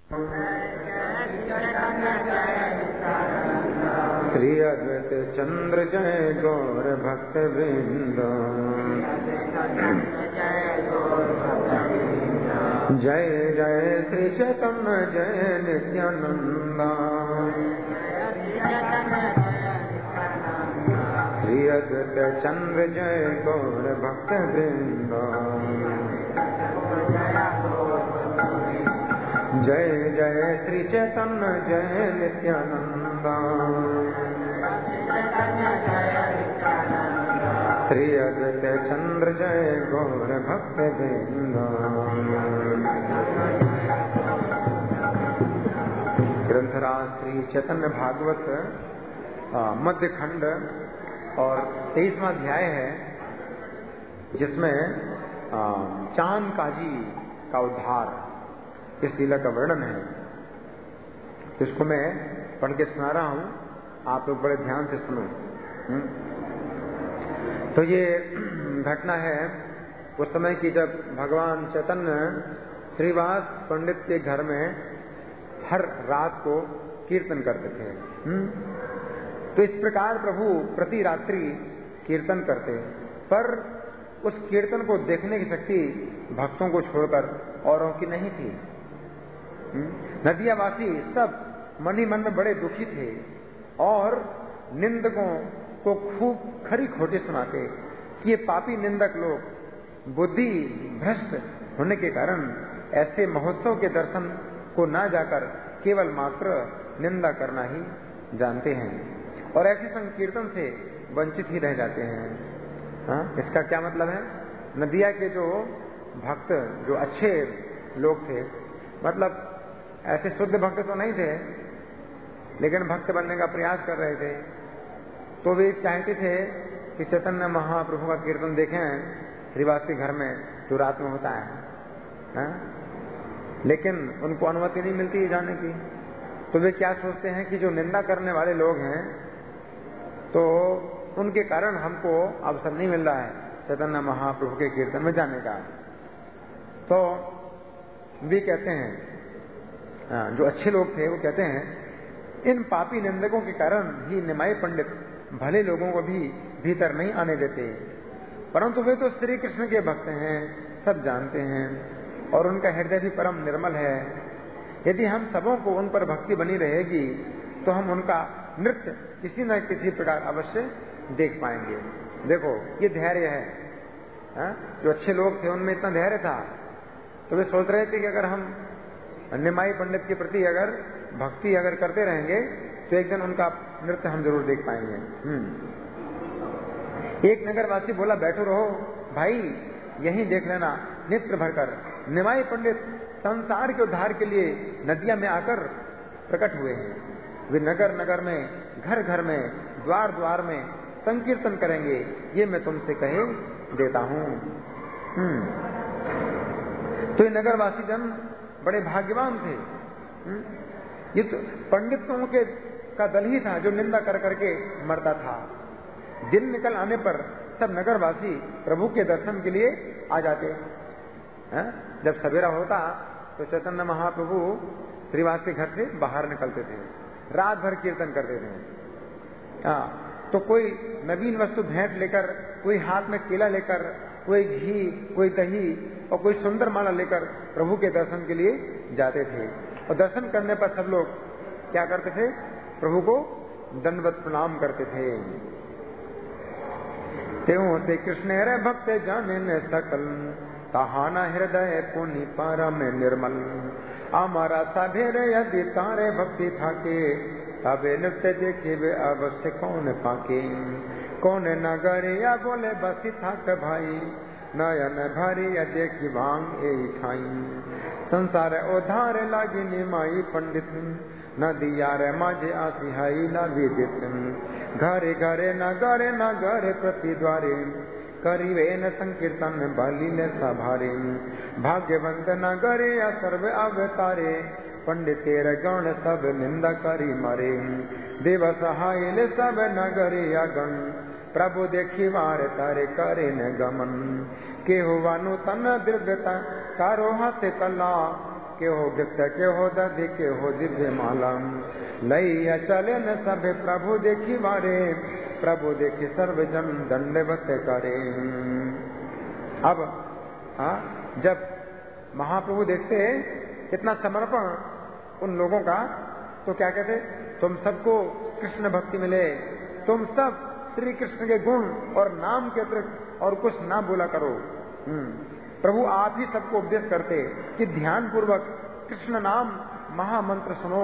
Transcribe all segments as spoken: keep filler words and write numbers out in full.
श्री अद्वैत चंद्र जय गौर भक्त वृंद। जय जय श्री चैतन्य जय नित्यानंद। श्री अद्वैत चंद्र जय गौर भक्त वृंद। जय जय श्री चैतन्य जय नित्यानंद। श्री अद्वैत चंद्र जय गौर भक्त वृंद। ग्रंथराज श्री चैतन्य भागवत मध्य खंड और तेईसवां अध्याय है, जिसमें चांद काजी का उद्धार इस लीला का वर्णन है। इसको मैं पढ़ के सुना रहा हूं, आप लोग बड़े ध्यान से सुनो। तो ये घटना है उस समय की जब भगवान चैतन्य श्रीवास पंडित के घर में हर रात को कीर्तन करते थे। तो इस प्रकार प्रभु प्रति रात्रि कीर्तन करते, पर उस कीर्तन को देखने की शक्ति भक्तों को छोड़कर औरों की नहीं थी। नदियावासी सब मन ही मन में बड़े दुखी थे और निंदकों को खूब खरी खोटी सुनाते कि ये पापी निंदक लोग बुद्धि भ्रष्ट होने के कारण ऐसे महोत्सव के दर्शन को न जाकर केवल मात्र निंदा करना ही जानते हैं और ऐसे संकीर्तन से वंचित ही रह जाते हैं। हाँ? इसका क्या मतलब है? नदिया के जो भक्त, जो अच्छे लोग थे, मतलब ऐसे शुद्ध भक्त तो नहीं थे, लेकिन भक्त बनने का प्रयास कर रहे थे, तो वे चाहते थे कि चैतन्य महाप्रभु का कीर्तन देखें श्रीवास के घर में जो रात में होता है, है? लेकिन उनको अनुमति नहीं मिलती जाने की। तो वे क्या सोचते हैं कि जो निंदा करने वाले लोग हैं, तो उनके कारण हमको अवसर नहीं मिल रहा है चैतन्य महाप्रभु के कीर्तन में जाने का। तो वे कहते हैं, जो अच्छे लोग थे वो कहते हैं, इन पापी निंदकों के कारण ही निमाई पंडित भले लोगों को भी भीतर नहीं आने देते, परंतु वे तो श्री कृष्ण के भक्त हैं, सब जानते हैं और उनका हृदय भी परम निर्मल है। यदि हम सबों को उन पर भक्ति बनी रहेगी तो हम उनका नृत्य किसी न किसी प्रकार अवश्य देख पाएंगे। देखो ये धैर्य है, है? जो अच्छे लोग थे उनमें इतना धैर्य था, तो वे सोच रहे थे कि अगर हम निमाई पंडित के प्रति अगर भक्ति अगर करते रहेंगे तो एक दिन उनका नृत्य हम जरूर देख पाएंगे। एक नगरवासी बोला, बैठो रहो भाई, यहीं देख लेना नेत्र भरकर। निमाई पंडित संसार के उद्धार के लिए नदिया में आकर प्रकट हुए हैं। वे नगर नगर में, घर घर में, द्वार द्वार में संकीर्तन करेंगे, ये मैं तुमसे कहे देता हूं। तो ये नगरवासी जन बड़े भाग्यवान थे। ये तो पंडितों के का दल ही था जो निंदा कर करके मरता था। दिन निकल आने पर सब नगरवासी प्रभु के दर्शन के लिए आ जाते हैं। जब सवेरा होता तो चैतन्य महाप्रभु श्रीवास के घर से बाहर निकलते थे, रात भर कीर्तन करते थे। हाँ, तो कोई नवीन वस्तु भेंट लेकर, कोई हाथ में केला लेकर, कोई घी, कोई दही और कोई सुंदर माला लेकर प्रभु के दर्शन के लिए जाते थे। और दर्शन करने पर सब लोग क्या करते थे? प्रभु को दंडवत प्रणाम करते थे। त्यों से कृष्ण रे भक्त जाने न सकल, तहाना हृदय पुनि परम निर्मल। हमारा सभेर यदि तारे भक्ति थाके, तबे नृत्य देखे वे अवश्य कौन पाके। कौन नगरिया बोले बसी थाक भाई, नयन भरिया देखी भांग ए ठाई। संसार उधार लागी निमाई पंडित, नदिया रे माझे आसी हई न विदित। घरे घरे नगरे नगरे प्रति द्वारे, करिवे न संकीर्तन बलि न सभारे। भाग्यवंत नगरे या सर्व अवतारे, पंडितेर गण सब निंदा करी मरे। देव सहाय सब नगरे या गण, प्रभु देखी वार तारे करे न गमन। के हुआनु तन दृढ़ता कारो हाथे कला, के हो गिफ्त के हो दधि के हो दिव्य मालम लैया चले न सभे प्रभु देखी मारे प्रभु देखी सर्वजन दंडवत करे। अब हाँ, जब महाप्रभु देखते कितना समर्पण उन लोगों का, तो क्या कहते, तुम सबको कृष्ण भक्ति मिले, तुम सब श्री कृष्ण के गुण और नाम के अतिरिक्त और कुछ ना बोला करो। प्रभु आप ही सबको उपदेश करते कि ध्यान पूर्वक कृष्ण नाम महामंत्र सुनो।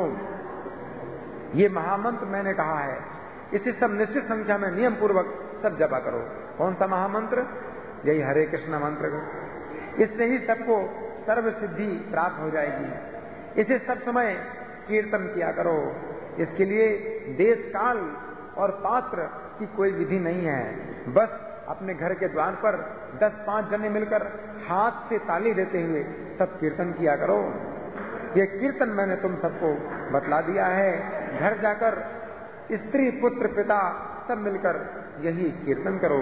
ये महामंत्र मैंने कहा है, इसे सब निश्चित संख्या में नियम पूर्वक सब जपा करो। कौन सा महामंत्र? यही हरे कृष्ण मंत्र। इससे ही सबको सर्व सिद्धि प्राप्त हो जाएगी। इसे सब समय कीर्तन किया करो। इसके लिए देश काल और पात्र की कोई विधि नहीं है। बस अपने घर के द्वार पर दस पांच जने मिलकर हाथ से ताली देते हुए सब कीर्तन किया करो। ये कीर्तन मैंने तुम सबको बतला दिया है। घर जाकर स्त्री पुत्र पिता सब मिलकर यही कीर्तन करो।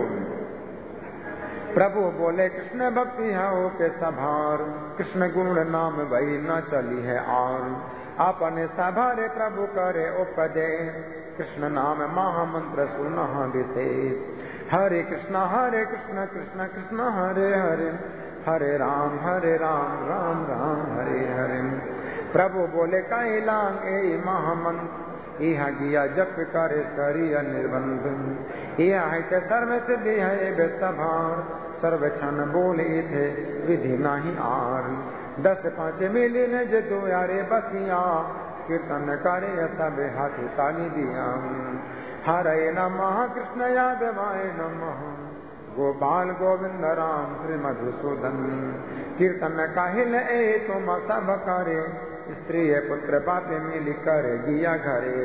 प्रभु बोले कृष्ण भक्ति है हो के सभार, कृष्ण गुण नाम वही न चली है और अपने सभारे प्रभु करे उपदेश, कृष्ण नाम महामंत्र सुन विशेष। हरे कृष्ण हरे कृष्ण कृष्ण कृष्ण हरे हरे, हरे राम हरे राम राम राम हरे हरे। प्रभु बोले कई लांग ए महामंत्र, यह गया जप करे करिय निर्बंध, यह है के सर्व सिद्धि है बेसभार, सर्व क्षण बोले थे विधि नहीं आर। दस पांच मिले न जो यारे बसिया, कीर्तन करे सब हाथी ताली दिया। हरे नमः कृष्ण यादवाय नमः, गोपाल गोविंद राम श्री मधुसूदन। कीर्तन काहिल ए तुम सब करे, स्त्री पुत्र पापे मिली कर गिया घरे।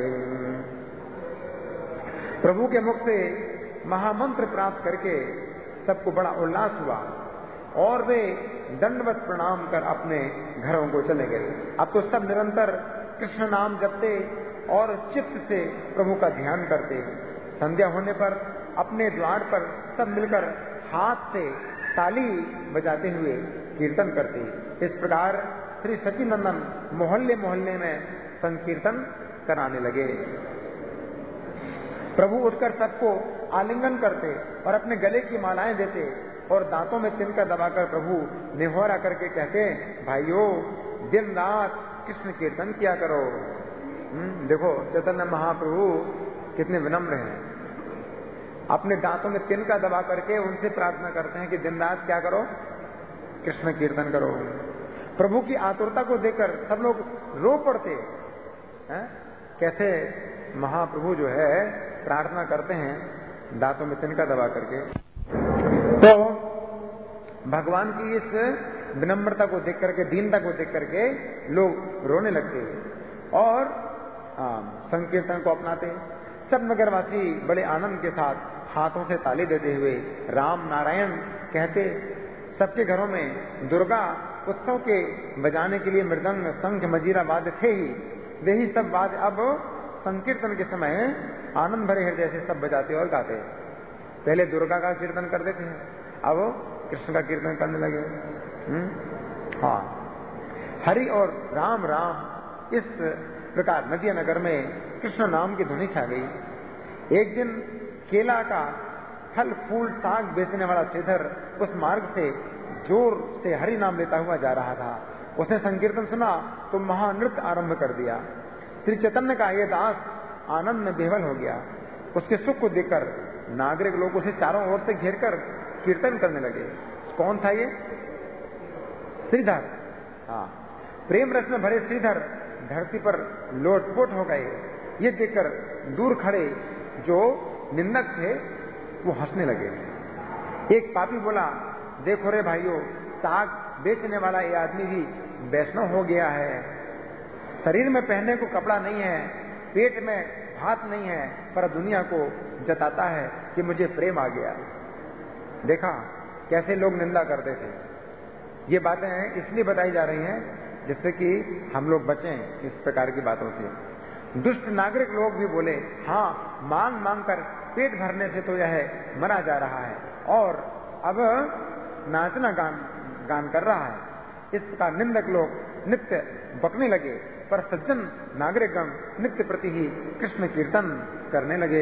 प्रभु के मुख से महामंत्र प्राप्त करके सबको बड़ा उल्लास हुआ और वे दंडवत प्रणाम कर अपने घरों को चले गए। अब तो सब निरंतर कृष्ण नाम जपते और चित्त से प्रभु का ध्यान करते। संध्या होने पर अपने द्वार पर सब मिलकर हाथ से ताली बजाते हुए कीर्तन करते। इस प्रकार श्री सचिनंदन मोहल्ले मोहल्ले में संकीर्तन कराने लगे। प्रभु उठकर सबको आलिंगन करते और अपने गले की मालाएं देते और दांतों में तिनका दबाकर प्रभु निहोरा करके कहते, भाइयों दिन रात कृष्ण कीर्तन किया करो। देखो चैतन्य महाप्रभु कितने विनम्र हैं। अपने दांतों में तिनका दबा करके उनसे प्रार्थना करते हैं कि दिन रात क्या करो, कृष्ण कीर्तन करो। प्रभु की आतुरता को देखकर सब लोग रो पड़ते हैं। कैसे महाप्रभु जो है प्रार्थना करते हैं दांतों में तिनका दबा करके। तो भगवान की इस विनम्रता को देख करके, दीनता को देख करके लोग रोने लगते और संकीर्तन को अपनाते। सब नगरवासी बड़े आनंद के साथ हाथों से ताली देते हुए राम नारायण कहते। सबके घरों में दुर्गा उत्सव के बजाने के लिए मृदंग शंख मजीरा वाद्य थे ही, वे ही सब वाद्य अब संकीर्तन के समय आनंद भरे हृदय से सब बजाते और गाते। पहले दुर्गा का कीर्तन करते थे, अब कृष्ण का कीर्तन करने लगे। हाँ, हरि और राम राम इस प्रकार नदिया नगर में कृष्ण नाम की ध्वनि छा गई। एक दिन केला का फल फूल साग बेचने वाला श्रीधर उस मार्ग से जोर से हरि नाम लेता हुआ जा रहा था। उसने संकीर्तन सुना तो महानृत्य आरंभ कर दिया। श्री चैतन्य का ये दास आनंद में बेहल हो गया। उसके सुख को देखकर नागरिक लोग उसे चारों ओर से घेरकर कीर्तन करने लगे। कौन था ये? श्रीधर। हाँ, प्रेम रस में भरे श्रीधर धरती पर लोटपोट हो गए। ये देखकर दूर खड़े जो निंदक थे वो हंसने लगे। एक पापी बोला, देखो रे भाइयों, साग बेचने वाला ये आदमी भी वैष्णव हो गया है। शरीर में पहनने को कपड़ा नहीं है, पेट में भात नहीं है, पर दुनिया को जताता है कि मुझे प्रेम आ गया। देखा कैसे लोग निंदा करते थे। ये बातें इसलिए बताई जा रही हैं जिससे कि हम लोग बचें इस प्रकार की बातों से। दुष्ट नागरिक लोग भी बोले, हाँ, मांग मांग कर पेट भरने से तो यह मरा जा रहा है और अब नाचना गान गान कर रहा है। इस प्रकार निंदक लोग नित्य बकने लगे, पर सज्जन नागरिकगण नित्य प्रति ही कृष्ण कीर्तन करने लगे।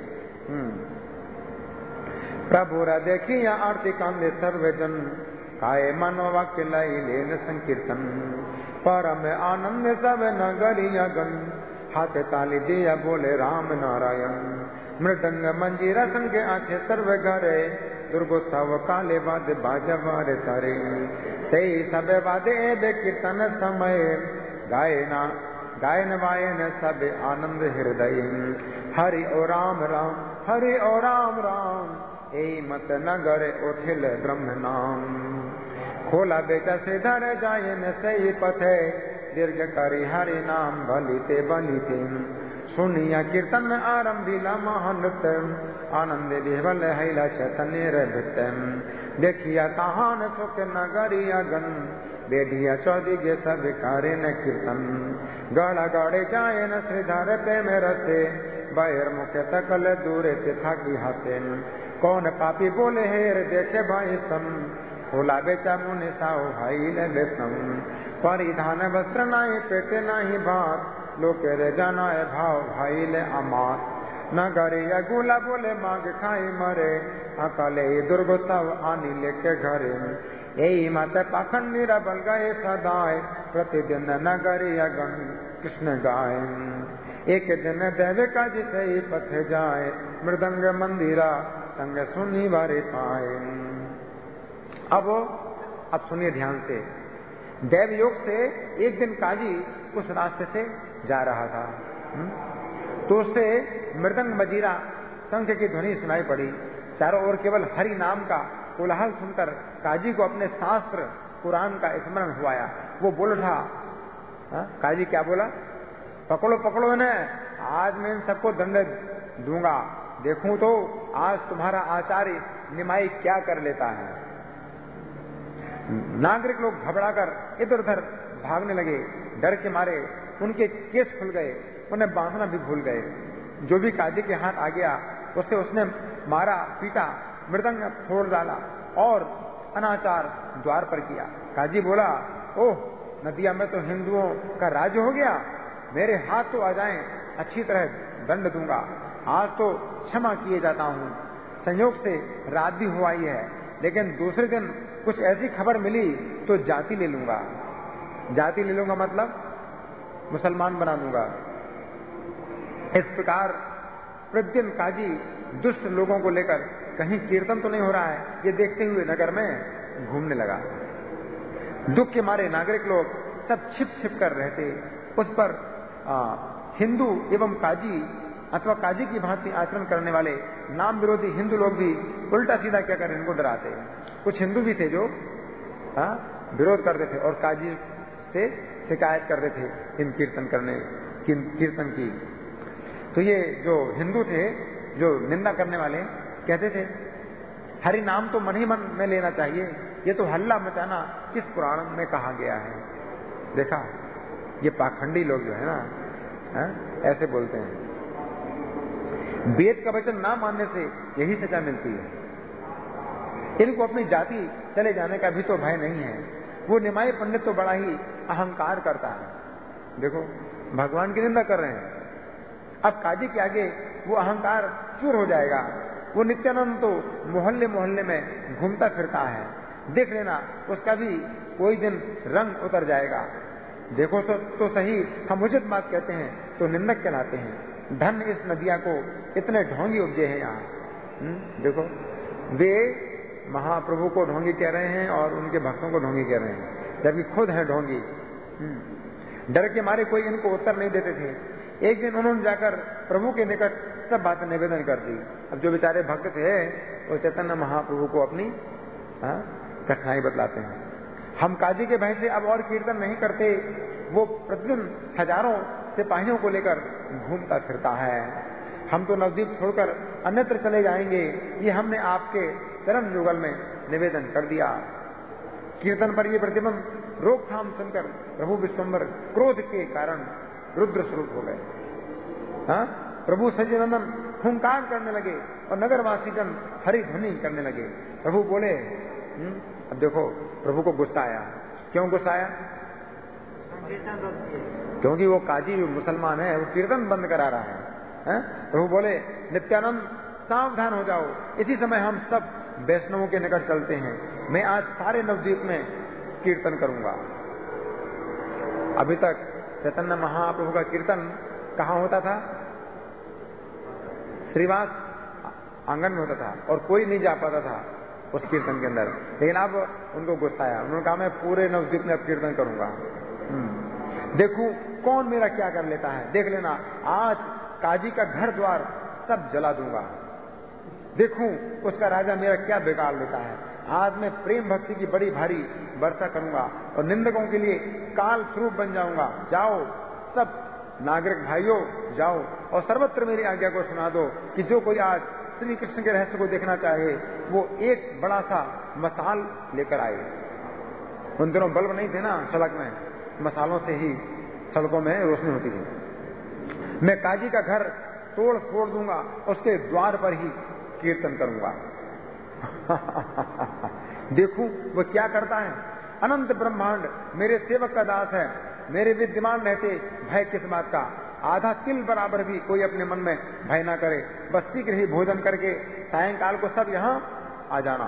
प्रभु रा देखिया आरती कांदे सर्वजन, काय मनो वाक्य लाई लेन संकीर्तन, परम आनंद सब नगरिया गण, हाथ ताली दिया बोले राम नारायण, मृदंग मंजीरा संगे आछे सर्व घरे, दुर्गोत्सव काले वाद बाजा वारे तारे, सही सब वादे बे कीर्तन समय, गायना गायन वायन सब आनंद हृदय, हरि ओ राम राम हरि ओ राम राम, ए मत नगर उठिल ब्रह्म नाम, खोला बेचा से धर जायन सही पथे, दीर्घ करी हरि नाम बलिते बलिते, सुनिया कीर्तन आरंभिला महानृत्य, आनंद विह्वल हैला चैतन्य रभित, देखिया कहान सुख नगरिया गण, बेढ़िया चौदी गे सब कार्य न कीर्तन, गड़ा गाड़े जायन श्रीधर पे में रसे, बाहर मुख्य सकल दूरे तिथा की हसे, कौन पापी बोले हेर देखे भाई सम, खोला बेचा मुनि साहु भाई ले बेसम, परिधान वस्त्र नाही पेटे नाही भात, लोके रे जाना है भाव भाई ले अमात, न करे या गुला बोले मांग खाई मरे, अकले दुर्गोत्सव आनी लेके घरे, यही मत पाखंडी बल गए सदाए, प्रतिदिन नगरिया गण कृष्ण गाय, एक दिन देव का जिसे ही पथ जाए, मृदंग मंदिरा संग सुनी बारे पाए। अब अब सुनिए ध्यान से, देव योग से एक दिन काजी उस रास्ते से जा रहा था, तो उससे मृदंग मजीरा शंख की ध्वनि सुनाई पड़ी, चारों ओर केवल हरि नाम का कोलाहल सुनकर काजी को अपने शास्त्र कुरान का स्मरण हुआया। वो बोल उठा, काजी क्या बोला, पकड़ो पकड़ो इन्हें, आज मैं इन सबको दंड दूंगा, देखूं तो आज तुम्हारा आचार्य निमाई क्या कर लेता है। नागरिक लोग घबराकर इधर उधर भागने लगे, डर के मारे उनके केस खुल गए, उन्हें बांधना भी भूल गए। जो भी काजी के हाथ आ गया उससे उसने मारा पीटा, मृदंग फोड़ डाला और अनाचार द्वार पर किया। काजी बोला, ओह नदिया में तो हिंदुओं का राज्य हो गया, मेरे हाथ तो आ जाएं, अच्छी तरह दंड दूंगा, आज तो क्षमा किए जाता हूँ। संयोग से रात भी हुआ ही है, लेकिन दूसरे दिन कुछ ऐसी खबर मिली तो जाति ले लूंगा। जाति ले लूंगा मतलब मुसलमान बना दूंगा। इस प्रकार प्रतिदिन काजी दुष्ट लोगों को लेकर कहीं कीर्तन तो नहीं हो रहा है ये देखते हुए नगर में घूमने लगा। दुख के मारे नागरिक लोग सब छिप छिप कर रहते। उस पर आ, हिंदू एवं काजी अथवा काजी की भांति आचरण करने वाले नाम विरोधी हिंदू लोग भी उल्टा सीधा क्या कर इनको डराते। कुछ हिंदू भी थे जो आ, विरोध करते थे और काजी से शिकायत करते थे इन कीर्तन करने कीर्तन की। तो ये जो हिंदू थे जो निंदा करने वाले कहते थे हरि नाम तो मन ही मन में लेना चाहिए, ये तो हल्ला मचाना किस पुराण में कहा गया है। देखा ये पाखंडी लोग जो है ना है? ऐसे बोलते हैं। वेद का वचन ना मानने से यही सजा मिलती है। इनको अपनी जाति चले जाने का भी तो भय नहीं है। वो निमाई पंडित तो बड़ा ही अहंकार करता है, देखो भगवान की निंदा कर रहे हैं। अब काजी के आगे वो अहंकार चूर हो जाएगा। वो नित्यानंद तो मोहल्ले मोहल्ले में घूमता फिरता है, देख लेना उसका भी कोई दिन रंग उतर जाएगा। देखो तो, तो सही हम उचित बात कहते हैं तो निंदक कहलाते हैं। धन इस नदिया को इतने ढोंगी उपजे हैं यहाँ। देखो वे महाप्रभु को ढोंगी कह रहे हैं और उनके भक्तों को ढोंगी कह रहे हैं, जबकि खुद है ढोंगी। डर के मारे कोई इनको उत्तर नहीं देते थे। एक दिन उन्होंने जाकर प्रभु के निकट सब बातें निवेदन कर दी। अब जो बेचारे भक्त थे वो चैतन्य महाप्रभु को अपनी कठिनाई बतलाते हैं। हम काजी के भय से अब और कीर्तन नहीं करते। वो प्रतिदिन हजारों सिपाहियों को लेकर घूमता फिरता है। हम तो नवद्वीप छोड़कर अन्यत्र चले जाएंगे, ये हमने आपके चरण युगल में निवेदन कर दिया। कीर्तन पर ये प्रतिबंध रोकथाम सुनकर प्रभु विश्वम्बर क्रोध के कारण रुद्र स्वरूप हो गए। हाँ? प्रभु सच्चिदानंद हुंकार करने लगे और नगरवासी जन हरि ध्वनि करने लगे। प्रभु बोले, अब देखो प्रभु को गुस्सा आया, क्यों गुस्साया? क्योंकि वो काजी मुसलमान है, वो कीर्तन बंद करा रहा है, है? प्रभु बोले नित्यानंद सावधान हो जाओ। इसी समय हम सब वैष्णवों के निकट चलते हैं। मैं आज सारे नवद्वीप में कीर्तन करूंगा। अभी तक चैतन्य महाप्रभु का कीर्तन कहाँ होता था? श्रीवास आंगन में होता था और कोई नहीं जा पाता था उस कीर्तन के अंदर। लेकिन अब उनको गुस्सा आया, उन्होंने कहा मैं पूरे नवद्वीप में अब कीर्तन करूंगा। देखूं कौन मेरा क्या कर लेता है, देख लेना आज काजी का घर द्वार सब जला दूंगा। देखूं उसका राजा मेरा क्या बिगाड़ लेता है। आज मैं प्रेम भक्ति की बड़ी भारी वर्षा करूंगा और निंदकों के लिए काल स्वरूप बन जाऊंगा। जाओ सब नागरिक भाइयों, जाओ और सर्वत्र मेरी आज्ञा को सुना दो कि जो कोई आज श्री कृष्ण के रहस्य को देखना चाहे वो एक बड़ा सा मसाल लेकर आए। उन दिनों बल्ब नहीं थे ना सड़क में, मसालों से ही सड़कों में रोशनी होती थी। मैं काजी का घर तोड़ फोड़ दूंगा, उसके द्वार पर ही कीर्तन करूंगा। देखूं वो क्या करता है। अनंत ब्रह्मांड मेरे सेवक का दास है, मेरे विद्यमान रहते भय किस बात का। आधा तिल बराबर भी कोई अपने मन में भय ना करे। बस शीघ्र ही भोजन करके सायंकाल को सब यहाँ आ जाना।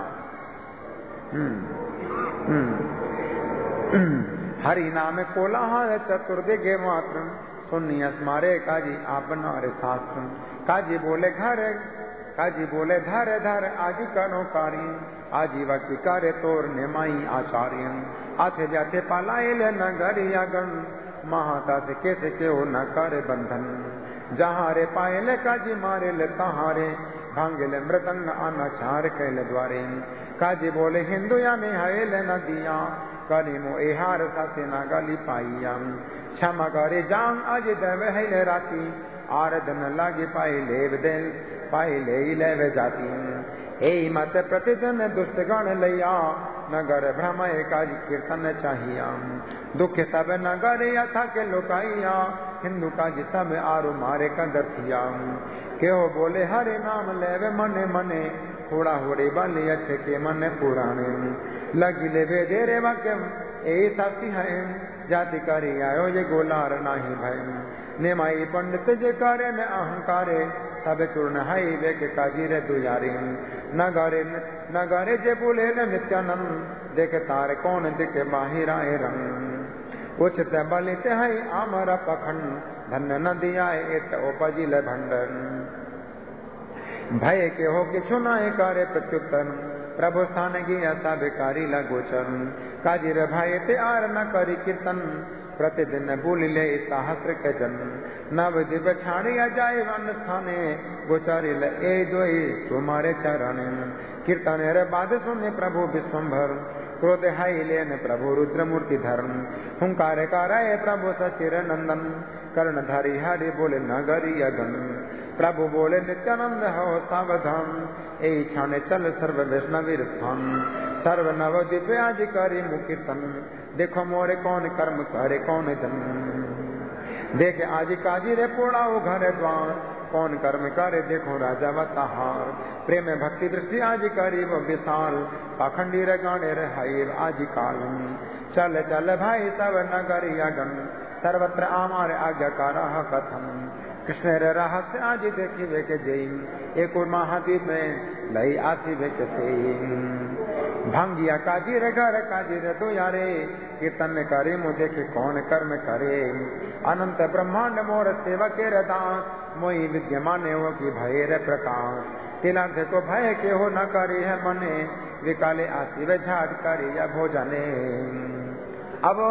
हरि नाम कोलाहल चतुर्दिगे मात्र सुनिय स्मारे काजी आप नारे शास्त्र। काजी बोले घर काजी बोले धर धर आजी कनो कार्य आजी वक्ति करे तोर नेमाई आचार्य। आथे जाते पालाए ले नगरिया गण महाता से कैसे के हो न करे बंधन। जहाँ रे पाए ले काजी मारे ले तहारे भांगे ले मृदंग आना चार कैले द्वारे। काजी बोले हिंदू या ने हाय ले न दिया करी मो एहार साथे ना गाली पाइया। क्षमा करे जांग आज देव है ले राती आरधन लागे पाए लेव दिल पाए ले लेवे जाती। ए मत प्रतिदिन दुष्ट गण लैया नगर भ्रम काजी कीर्तन चाहिया। दुख सब नगर यथा के लोकाइया हिंदू काजी सब आरु मारे कंदर थिया। केहो बोले हरे नाम लेवे मने मने थोड़ा होड़े बाले अच्छे के मन पुराने। लगी लेवे देरे वाक्य ए साथी है जाति करी आयो ये गोलार नाही भय। नेमाई पंडित जे करे न अहंकारे सब चूर्ण है वे के काजी रे दुयारी। नगारे नगारे जे बोले न नित्यानंद देखे तारे कौन दिखे बाहिर आए रंग। उचित बलित है आमरा पखंड धन्य न दिया एत उपजिल भंडन। भय के हो कि छुनाए करे प्रत्युत्तर प्रभु स्थान गया सा भिकारी लगोचर। काजी रे भाई ते आर न करी कीर्तन प्रतिदिन बोल ले सहस्र के जन। नव दिव छाड़िया जाए वन स्थाने गोचारी ले ए दोई तुम्हारे चरण। कीर्तन रे बाद सुने प्रभु विश्वम्भर क्रोध हाई लेन प्रभु रुद्र मूर्ति धर्म। हुंकार कराए प्रभु सचिर नंदन कर्णधारी हरि बोले नगरी अगन। प्रभु बोले नित्यानंद हो सावधान ए छाने चल सर्व वैष्णवीर स्थान। सर्व नव दिव्य आज करी मुकीर्तन देखो मोरे कौन कर्म करे कौन जन। देखे आज काजी रे पोड़ा वो घर द्वार कौन कर्म करे देखो राजा वताहार। प्रेम भक्ति दृष्टि आज करी वो विशाल पाखंडी रे गाने रे हाई आज काल। चल चल भाई सब नगरिया गण सर्वत्र आमार आज्ञा का रहा कथन। कृष्ण रे रहस्य आज देखी वे के जई एक महाद्वीप में लई आती वे के से। भांगिया काजी रे घर काजी रे दो यारे कीर्तन करे मु देखे कौन कर्म करे। अनंत ब्रह्मांड मोर सेवक के रदास मोई विद्यमान हो की भय रे प्रकाश। तिलांत को भय के हो न करे है मने विकाले आसी वे झाट करे या भोजने। अब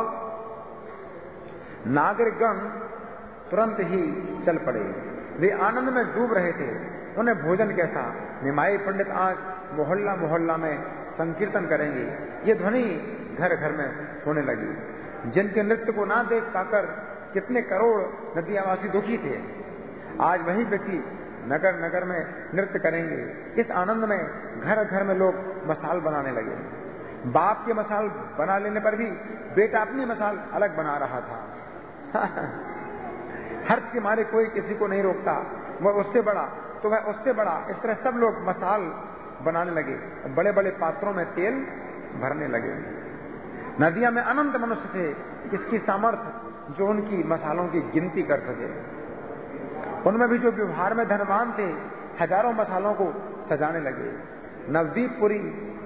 नागरिकगण तुरंत ही चल पड़े, वे आनंद में डूब रहे थे। उन्हें भोजन कैसा। निमाई पंडित आज मोहल्ला मोहल्ला में संकीर्तन करेंगे, ये ध्वनि घर घर में होने लगी। जिनके नृत्य को ना देख पाकर कितने करोड़ नदियावासी दुखी थे, आज वही व्यक्ति नगर नगर में नृत्य करेंगे। इस आनंद में घर घर में लोग मसाल बनाने लगे। बाप के मसाल बना लेने पर भी बेटा अपनी मसाल अलग बना रहा था। हर्ष के मारे कोई किसी को नहीं रोकता, वह उससे बड़ा तो वह उससे बड़ा। इस तरह सब लोग मसाल बनाने लगे, बड़े बड़े पात्रों में तेल भरने लगे। नदियां में अनंत मनुष्य थे, इसकी सामर्थ्य जो उनकी मसालों की गिनती कर सके। उनमें भी जो व्यवहार में धनवान थे, हजारों मसालों को सजाने लगे। नवदीपपुरी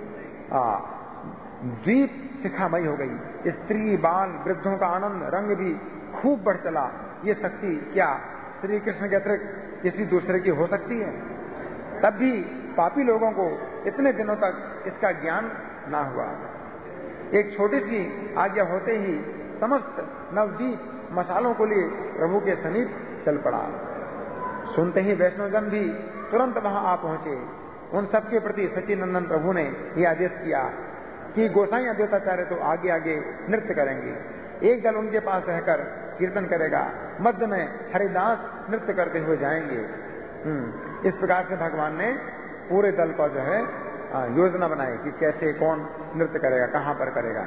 द्वीप शिखामयी हो गई। स्त्री, बाल, वृद्धों का आनंद रंग भी खूब बढ़ चला। ये शक्ति क्या श्री कृष्ण के अतिरिक्त किसी दूसरे की हो सकती है? तब भी पापी लोगों को इतने दिनों तक इसका ज्ञान ना हुआ। एक छोटी सी आज्ञा होते ही समस्त नवदीप मसालों को लिए प्रभु के समीप चल पड़ा। सुनते ही वैष्णवजन भी तुरंत वहां आ पहुंचे। उन सबके प्रति सच्चिदानंद प्रभु ने यह आदेश किया कि गोसाई अद्वैताचार्य तो आगे आगे नृत्य करेंगे, एक दल उनके पास रहकर कीर्तन करेगा, मध्य में हरिदास नृत्य करते हुए जाएंगे। इस प्रकार से भगवान ने पूरे दल को जो है योजना बनाई कि कैसे कौन नृत्य करेगा, कहां पर करेगा।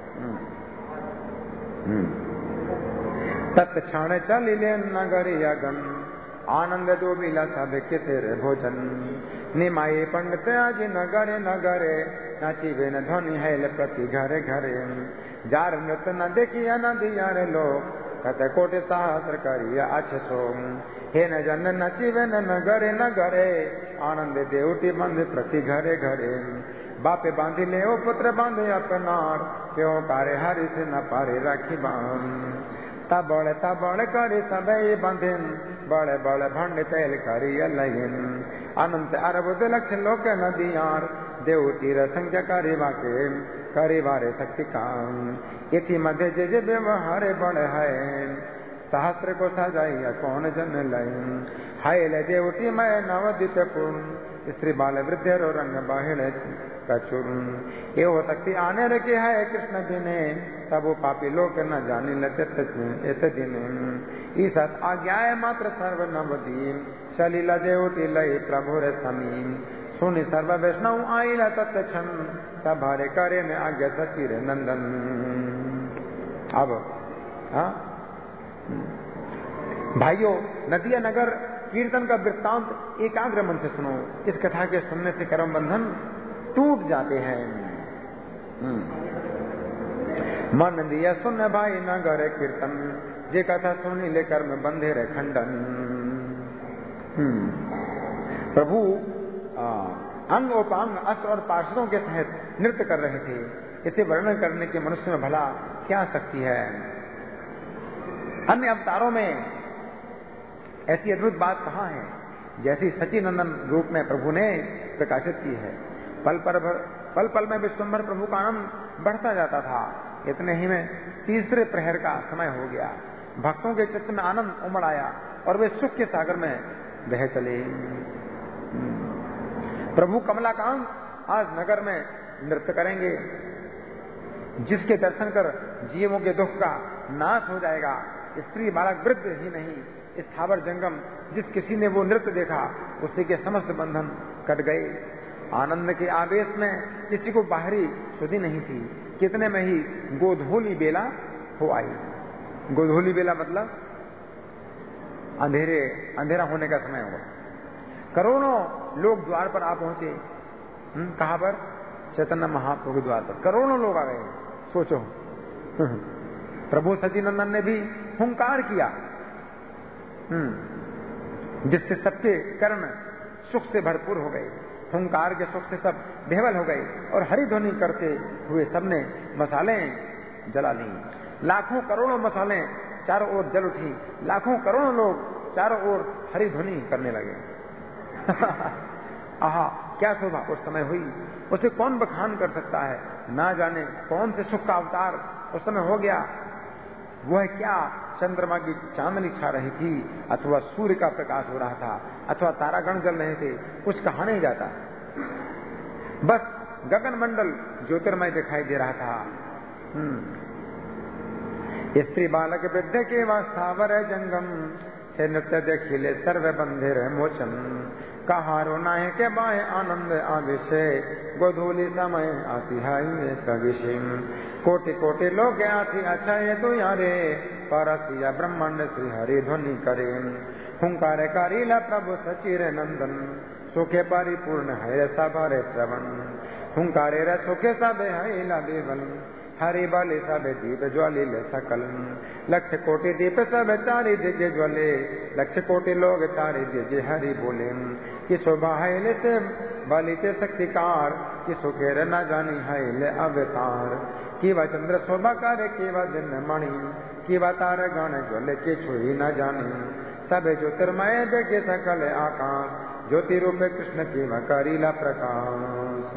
तत्क्षण चलिले नगरिया गण, आनंद जो मिला सब के तेरे भोजन। निमाये पंडित आज नगरे नगरे, नाचिवे न ध्वनि है प्रति घरे घरे। जार नृत्य न देखिया न दिया रे लोग, कत कोटि सहस्र करिया अच्छे सो। हे न जन नचिवे न नगरे नगरे, आनंद देवटी बंध प्रति घरे घरे। बापे बांधी ले ओ पुत्र बांधे अपनार, क्यों कार्य हरि से न पारे राखी बांध। तबड़ तबड़ करे सबे बंधन, बड़े बड़े भंड तेल करिय लयन। अनंत अरबुद लक्ष लोक नदियार, देवती संख्या करिबा के करिबारे शक्ति काम। इति मध्य जे जे व्यवहारे बड़े है, सहस्र को सजाइया कौन जन लयन। हाय ले देवती मैं नवद्वीप पूर्ण, स्त्री बाल वृद्ध रो रंग बाहिल कचुर। ये हो सकती आने रखे है कृष्ण दिने, तब वो पापी लोग न जाने लते दिन। ईसत आज्ञाए मात्र सर्व नवदीन, चलिला देवती लय प्रभु रे समीन। सुनि सर्व वैष्णव आइला तत्क्षण, सभारे करे में आज्ञा सचिर नंदन। अब हाँ भाइयों, नदिया नगर कीर्तन का वृत्तांत एकाग्र मन से सुनो। इस कथा के सुनने से कर्म बंधन टूट जाते हैं। मन दिया सुन भाई नगर कीर्तन, जे कथा सुनी ले कर्म बंधे रे खंडन। प्रभु आ, अंग उपांग अस्त्र और पार्षदों के सहित नृत्य कर रहे थे। इसे वर्णन करने के मनुष्य में भला क्या शक्ति है? अन्य अवतारों में ऐसी अद्भुत बात कहाँ है जैसी सच्चिदानंद रूप में प्रभु ने प्रकाशित की है। पल पर पल पल में विश्वंभर प्रभु का आनंद बढ़ता जाता था। इतने ही में तीसरे प्रहर का समय हो गया। भक्तों के चित्त में आनंद उमड़ आया और वे सुख के सागर में बह चले। प्रभु कमलाकांत आज नगर में नृत्य करेंगे, जिसके दर्शन कर जीवों के दुख का नाश हो जाएगा। स्त्री बालक वृद्ध ही नहीं, स्थावर जंगम जिस किसी ने वो नृत्य देखा, उसी के समस्त बंधन कट गए। आनंद के आवेश में किसी को बाहरी सुधि नहीं थी। कितने में ही गोधूली बेला हो आई। गोधूली बेला मतलब अंधेरे अंधेरा होने का समय हुआ। करोड़ों लोग द्वार पर आ पहुंचे। कहां पर? चैतन्य महाप्रभु के द्वार पर करोड़ों लोग आ गए। सोचो, प्रभु सच्चिदानंद ने भी हुंकार किया, जिससे सबके कर्ण सुख से भरपूर हो गए। हुंकार के सुख से सब बेहवल हो गए और हरिध्वनि करते हुए सबने मसालें जला ली। लाखों करोड़ों मसालें चारों ओर जल उठी। लाखों करोड़ों लोग चारों ओर हरिध्वनि करने लगे। आहा, क्या शोभा उस समय हुई, उसे कौन बखान कर सकता है। ना जाने कौन से सुख का अवतार उस समय हो गया। वह क्या चंद्रमा की चांदनी छा रही थी, अथवा सूर्य का प्रकाश हो रहा था, अथवा तारागण जल रहे थे, कुछ कहा नहीं जाता। बस गगन मंडल ज्योतिर्मय दिखाई दे रहा था। स्त्री बालक वृद्ध के वास्थावर जंगम, से नृत्य देखिले सर्व बंधे मोचन। कहा रोना है के बाहे आनंद आविषे, गोधूली समय आसिहाई प्रविषे। कोटि कोटि लोग आथी अच्छा ये तो यारे, परसिया ब्रह्मांड श्री हरि ध्वनि करे। हुंकार कारिला प्रभु सचिर नंदन, सुखे परिपूर्ण है सभारे श्रवण। हुंकारे र सुखे सबे हैला देवन, हरि बलि सब दीप ज्वालिल सकल, लक्ष कोटि दीप सब चारि दिव्य ज्वले, लक्ष कोटि लोग चारि दिव्य हरि बोले, कि शोभा हैले से बलि ते शक्तिकार, कि सुखेर न जानी हैले अवतार, कि वह चंद्र शोभा करे कि वह दिन मणि, कि वह तार गण ज्वले के छुई न जानी, सब ज्योतिर्मय देखे सकल आकाश, ज्योति रूप कृष्ण की वह करीला प्रकाश।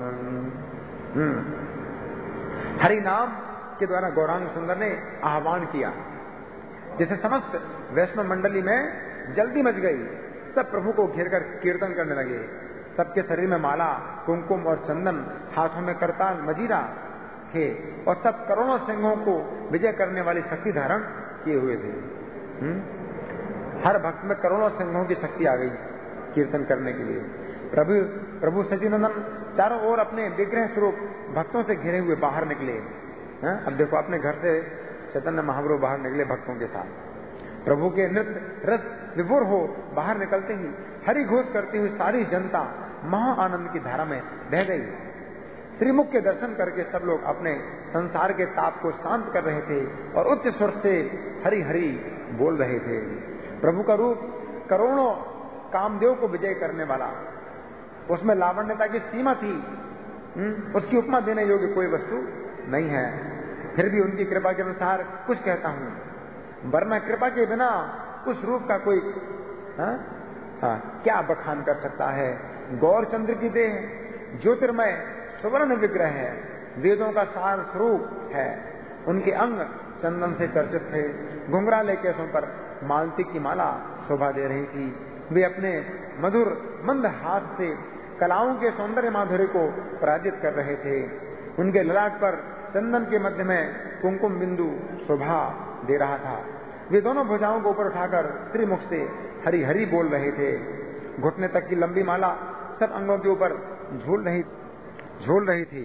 हरि नाम के द्वारा गौरांग सुंदर ने आह्वान किया, जिसे समस्त वैष्णव मंडली में जल्दी मच गई। सब प्रभु को घेर कर कीर्तन करने लगे। सबके शरीर में माला, कुमकुम और चंदन, हाथों में करताल मजीरा थे और सब करोड़ों सिंहों को विजय करने वाली शक्ति धारण किए हुए थे। हुँ? हर भक्त में करोड़ों सिंहों की शक्ति आ गई कीर्तन करने के लिए। प्रभु प्रभु सचिनंदन चारों ओर अपने विग्रह स्वरूप भक्तों से घिरे हुए बाहर निकले। है? अब देखो, अपने घर से चैतन्य महाप्रभु बाहर निकले भक्तों के साथ। प्रभु के नृत्य रस विभोर हो बाहर निकलते ही हरि घोष करती हुई सारी जनता महा आनंद की धारा में बह गई। श्रीमुख के दर्शन करके सब लोग अपने संसार के ताप को शांत कर रहे थे और उच्च स्वर से हरि हरि बोल रहे थे। प्रभु का रूप करोड़ों कामदेव को विजय करने वाला, उसमें लावण्यता की सीमा थी। उसकी उपमा देने योग्य कोई वस्तु नहीं है। फिर भी उनकी कृपा के अनुसार कुछ कहता हूं, वरना कृपा के बिना उस रूप का कोई हा? हा, क्या बखान कर सकता है। गौर चंद्र की देह ज्योतिर्मय सुवर्ण विग्रह है, वेदों का सार स्वरूप है। उनके अंग चंदन से चर्चित थे। घुंघराले केसों पर मालती की माला शोभा दे रही थी। वे अपने मधुर मंद हाथ से कलाओं के सौंदर्य माधुर्य को पराजित कर रहे थे। उनके ललाट पर चंदन के मध्य में कुमकुम बिंदु शोभा दे रहा था। वे दोनों भुजाओं को ऊपर उठाकर त्रिमुख से हरि हरि बोल रहे थे। घुटने तक की लंबी माला सब अंगों के ऊपर झूल रही झूल रही थी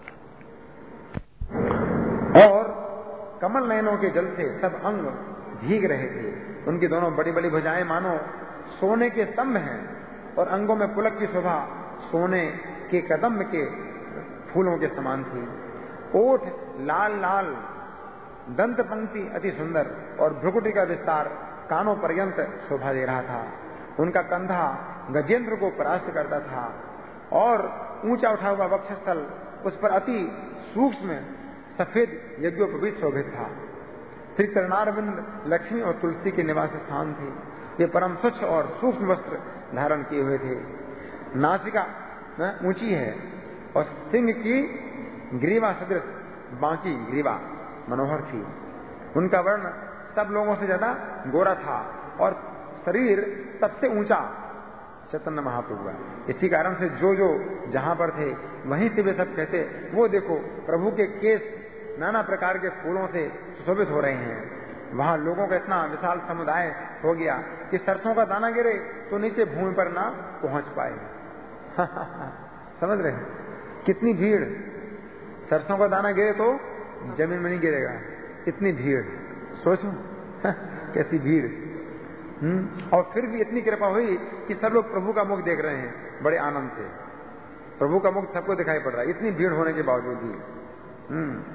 और कमल नयनों के जल से सब अंग भीग रहे थे। उनकी दोनों बड़ी बड़ी भुजाएं मानो सोने के स्तंभ हैं और अंगों में पुलक की शोभा सोने के कदम्ब के फूलों के समान थी। ओठ लाल लाल, दंत पंक्ति अति सुंदर और भ्रुकुटी का विस्तार कानों पर्यंत शोभा दे रहा था। उनका कंधा गजेंद्र को परास्त करता था और ऊंचा उठा हुआ वक्षस्थल उस पर अति सूक्ष्म सफेद यज्ञोपवीत शोभित था। श्री चरणारविंद लक्ष्मी और तुलसी के निवास स्थान थे। वे परम स्वच्छ और सूक्ष्म वस्त्र धारण किए हुए थे। नासिका ऊंची है और सिंह की ग्रीवा सदृश बांकी ग्रीवा मनोहर थी। उनका वर्ण सब लोगों से ज्यादा गोरा था और शरीर सबसे ऊंचा चैतन्य महाप्रभु का। इसी कारण से जो जो जहां पर थे वहीं से वे सब कहते, वो देखो प्रभु के केस नाना प्रकार के फूलों से सुशोभित हो रहे हैं। वहां लोगों का इतना विशाल समुदाय हो गया कि सरसों का दाना गिरे तो नीचे भूमि पर ना पहुंच पाए। समझ रहे हैं कितनी भीड़। सरसों का दाना गिरे तो जमीन में नहीं गिरेगा, इतनी भीड़। सोचो कैसी भीड़। हम्म और फिर भी इतनी कृपा हुई कि सब लोग प्रभु का मुख देख रहे हैं बड़े आनंद से। प्रभु का मुख सबको दिखाई पड़ रहा है इतनी भीड़ होने के बावजूद भी। हम्म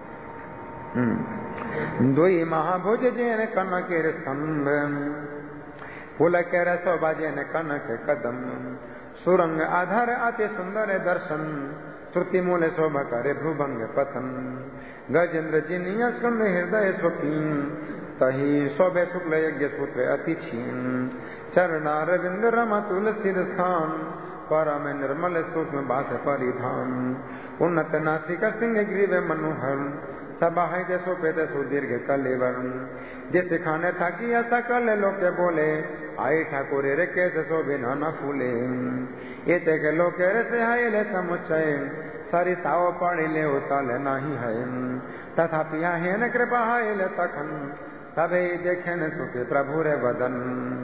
हम्म दोई महाभुज जैन कनक स्तंभ, पुलक रसोभा जैन कनक कदम, सुरंग आधार अति सुंदर दर्शन, श्रुति मूल शोभा करे भ्रुभंग पतन, गजेंद्र जिनिया स्कंद हृदय स्वकीन, तही शोभे शुक्ल यज्ञ सूत्र अति छीन, चरणारविंद रमा तुलसी स्थान, परम निर्मल सूक्ष्म बास परिधान, उन्नत नासिका सिंह ग्रीव मनोहर, सभा है जैसो पेते सुदीर्घ कलेवर, जैसे खाने था कि ऐसा कल लोके बोले, आई ठाकुर रे कैसे शोभे न फूले, ये ते लोके रे से हाय ले समुच्चय, सारी साव पड़ी ले उताले नहीं है, तथापि है न कृपा हाय ले तखन, तबे देखे न सुखे प्रभु रे वदन।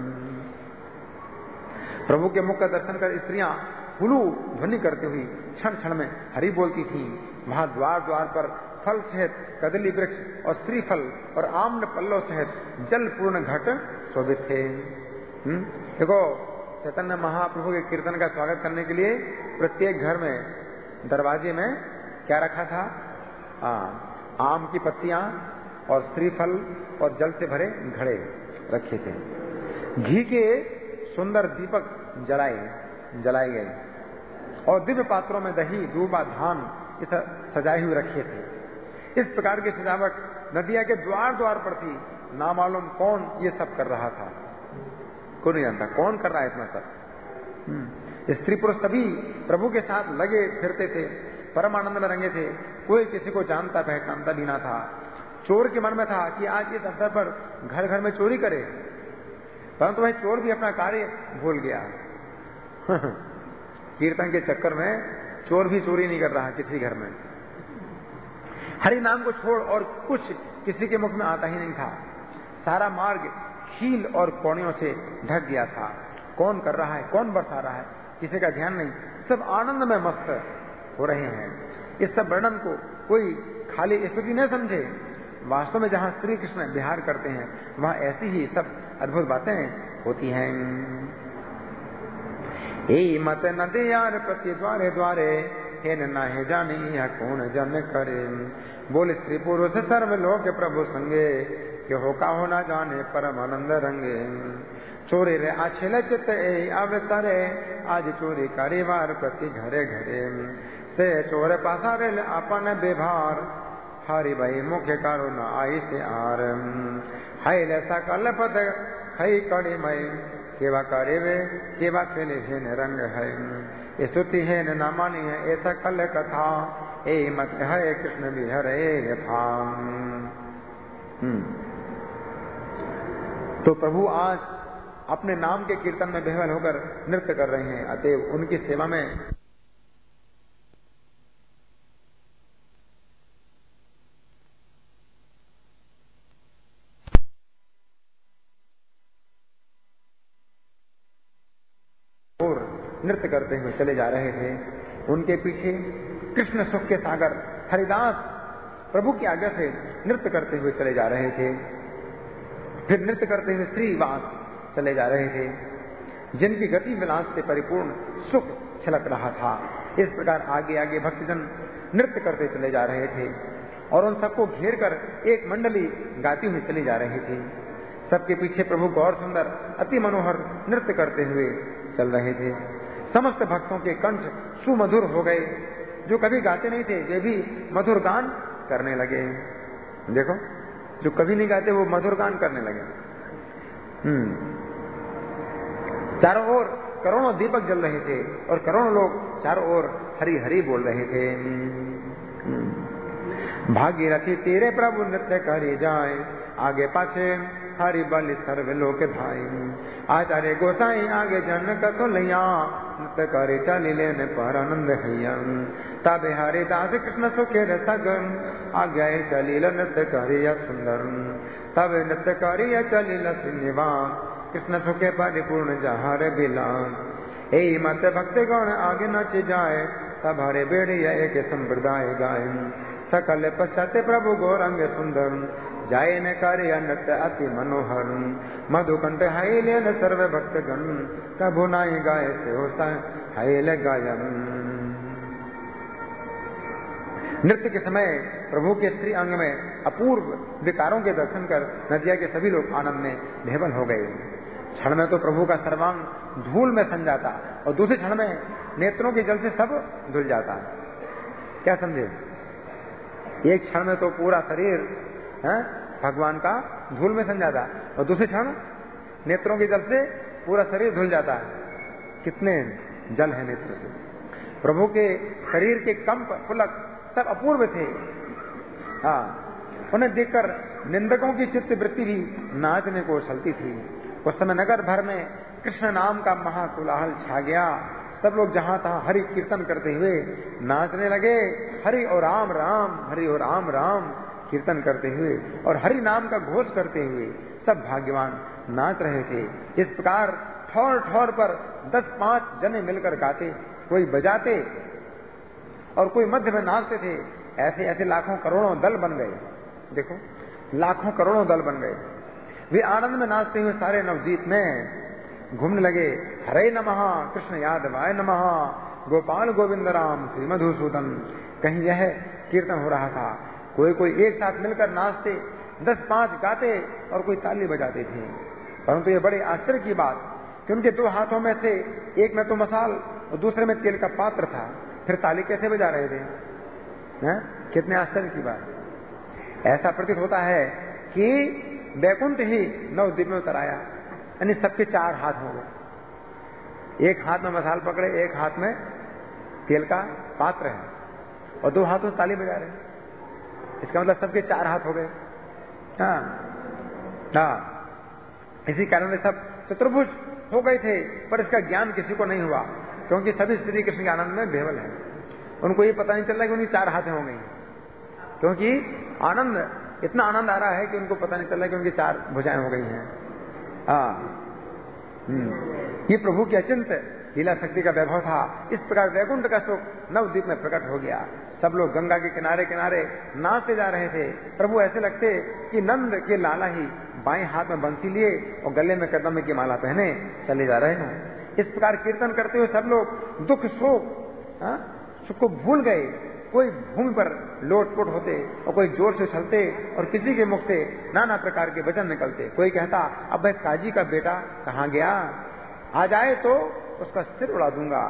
प्रभु के मुख का दर्शन कर स्त्रियां हुलू ध्वनि करती हुई क्षण क्षण में हरि बोलती थी। वहां द्वार द्वार पर फल सहित कदली वृक्ष और श्रीफल और आम्र पल्लव सहित जल पूर्ण घट शोभित थे। देखो चैतन्य महाप्रभु के कीर्तन का स्वागत करने के लिए प्रत्येक घर में दरवाजे में क्या रखा था? हाँ, आम की पत्तियां और श्रीफल और जल से भरे घड़े रखे थे। घी के सुंदर दीपक जलाए जलाए गए और दिव्य पात्रों में दही, दूबा, धान इस सजाए हुए रखे थे। इस प्रकार की सजावट नदिया के द्वार द्वार पर थी। ना मालूम कौन ये सब कर रहा था, कोई नहीं जानता कौन कर रहा है इतना सब। स्त्री पुरुष सभी प्रभु के साथ लगे फिरते थे, परम आनंद में रंगे थे। कोई किसी को जानता पहचानता भी ना था। चोर के मन में था कि आज इस अवसर पर घर घर में चोरी करे, परंतु वह चोर भी अपना कार्य भूल गया। कीर्तन के चक्कर में चोर भी चोरी नहीं कर रहा किसी घर में। हरि नाम को छोड़ और कुछ किसी के मुख में आता ही नहीं था। सारा मार्ग खील और कोड़ियों से ढक गया था। कौन कर रहा है, कौन बरसा रहा है, किसी का ध्यान नहीं। सब आनंद में मस्त हो रहे हैं। इस सब वर्णन को कोई खाली स्तुति न समझे। वास्तव में जहां श्री कृष्ण विहार करते हैं वहां ऐसी ही सब अद्भुत बातें होती हैं। ए मत नदियार प्रति द्वारे द्वारे हे नाहे जानी यह कौन जन करे। बोले स्त्री पुरुष सर्व लोक प्रभु संगे कि हो का हो ना जाने परम आनंद रंगे। चोरी रे आछिल चित ए अवसरे आज चोरी करीवार प्रति घरे घरे से चोर पासारे अपन व्यवहार हरि भाई मुख्य करो न आई से आर। हाय सकल पद खई कड़ी मई केवा करे वे केवा खेले हेन रंग है। स्तुति है न मानी है ऐसा कल कथा ए मत है कृष्ण विहरे यथा। तो प्रभु आज अपने नाम के कीर्तन में बेहल होकर नृत्य कर रहे हैं। अतएव उनकी सेवा में और नृत्य करते हुए चले जा रहे थे। उनके पीछे कृष्ण सुख के सागर हरिदास प्रभु की आज्ञा से नृत्य करते हुए चले जा रहे थे। फिर नृत्य करते हुए श्रीवास चले जा रहे थे, जिनकी गति विलास से परिपूर्ण सुख छलक रहा था। इस प्रकार आगे आगे भक्तजन नृत्य करते चले जा रहे थे और उन सबको घेर कर एक मंडली गाती हुई चली जा रही थी। सबके पीछे प्रभु गौर सुंदर अति मनोहर नृत्य करते हुए चल रहे थे। समस्त भक्तों के कंठ सुमधुर हो गए। जो कभी गाते नहीं थे वे भी मधुर गान करने लगे। देखो, जो कभी नहीं गाते वो मधुर गान करने लगे। हम्म चारों ओर करोड़ों दीपक जल रहे थे और करोड़ों लोग चारों ओर हरि हरि बोल रहे थे। भागीरथी तेरे प्रभु नृत्य करे जाए, आगे पाछे हरि बलि सर्व लोक धाई। आचार्य गोसाई आगे जन कथोलिया, नृत्य करे चली लेने पर आनंद हैया। तबे हरिदास कृष्ण सुखे रसगन, आज्ञा चलील नृत्य करिया सुंदर। तब नृत्य करिया चलील श्रीनिवास, कृष्ण सुखे परिपूर्ण जहार बिलास। ए मत भक्त गण आगे नच जाए, सब हरे बेड़िया एक संप्रदाय गाय। सकल पश्चात प्रभु गौरंग सुंदर, जाए न कार्य नृत्य अति मनोहर। मधुकंठ हाइल सर्व भक्तगण, कभु नाई गाय से होता हाइल गायन। नृत्य के समय प्रभु के स्त्री अंग में अपूर्व विकारों के दर्शन कर नदिया के सभी लोग आनंद में विह्वल हो गए। क्षण में तो प्रभु का सर्वांग धूल में सन जाता और दूसरे क्षण में नेत्रों के जल से सब धुल जाता। क्या समझे? एक क्षण में तो पूरा शरीर है भगवान का धूल में सन जाता और दूसरे क्षण नेत्रों के जल से पूरा शरीर धुल जाता है। कितने जल है नेत्र से। प्रभु के शरीर के कंप पुलक सब अपूर्व थे। हाँ, उन्हें देखकर निंदकों की चित्त वृत्ति भी नाचने को चलती थी। उस समय नगर भर में कृष्ण नाम का महाकोलाहल छा गया। सब लोग जहां तहां हरि कीर्तन करते हुए नाचने लगे। हरि और राम राम, हरि और राम राम कीर्तन करते हुए और हरि नाम का घोष करते हुए सब भाग्यवान नाच रहे थे। इस प्रकार ठौर ठौर पर दस पांच जने मिलकर गाते, कोई बजाते और कोई मध्य में नाचते थे। ऐसे ऐसे लाखों करोड़ों दल बन गए। देखो, लाखों करोड़ों दल बन गए। वे आनंद में नाचते हुए सारे नवद्वीप में घूमने लगे। हरे नमः, कृष्ण यादवाय नमः, गोपाल गोविंद राम, श्री मधुसूदन। कहीं यह कीर्तन हो रहा था, कोई कोई एक साथ मिलकर नाचते, दस पांच गाते और कोई ताली बजाते थे। परंतु ये बड़े आश्चर्य की बात कि उनके दो हाथों में से एक में तो मसाल और दूसरे में तेल का पात्र था, फिर ताली कैसे बजा रहे थे? है? कितने आश्चर्य की बात। ऐसा प्रतीत होता है कि वैकुंठ ही नवद्वीप में उतर आया, यानी सबके चार हाथ हो गए। एक हाथ में मसाल पकड़े, एक हाथ में तेल का पात्र है और दो हाथों से ताली बजा रहे हैं। इसका मतलब सबके चार हाथ हो गए। हाँ हाँ, इसी कारण से सब चतुर्भुज हो गए थे, पर इसका ज्ञान किसी को नहीं हुआ, क्योंकि सभी श्री कृष्ण के आनंद में बेवल है। उनको ये पता नहीं चल रहा कि उनकी चार हाथें हो गई, क्योंकि आनंद, इतना आनंद आ रहा है कि उनको पता नहीं चल रहा कि उनकी चार भुजाएं हो गई हैं। हाँ, ये प्रभु की अचिंत्य लीला शक्ति का वैभव था। इस प्रकार वैकुंठ का सुख नवद्वीप में प्रकट हो गया। सब लोग गंगा के किनारे किनारे नाचते जा रहे थे। प्रभु ऐसे लगते कि नंद के लाला ही बाएं हाथ में बंसी लिए और गले में कदम की माला पहने चले जा रहे हैं। इस प्रकार कीर्तन करते हुए सब लोग दुख शोक सुख को भूल गए। कोई भूमि पर लोटपोट होते और कोई जोर से उछलते और किसी के मुख से नाना प्रकार के वचन निकलते। कोई कहता, अब मैं काजी का बेटा कहाँ गया, आ जाए तो उसका सिर उड़ा दूंगा।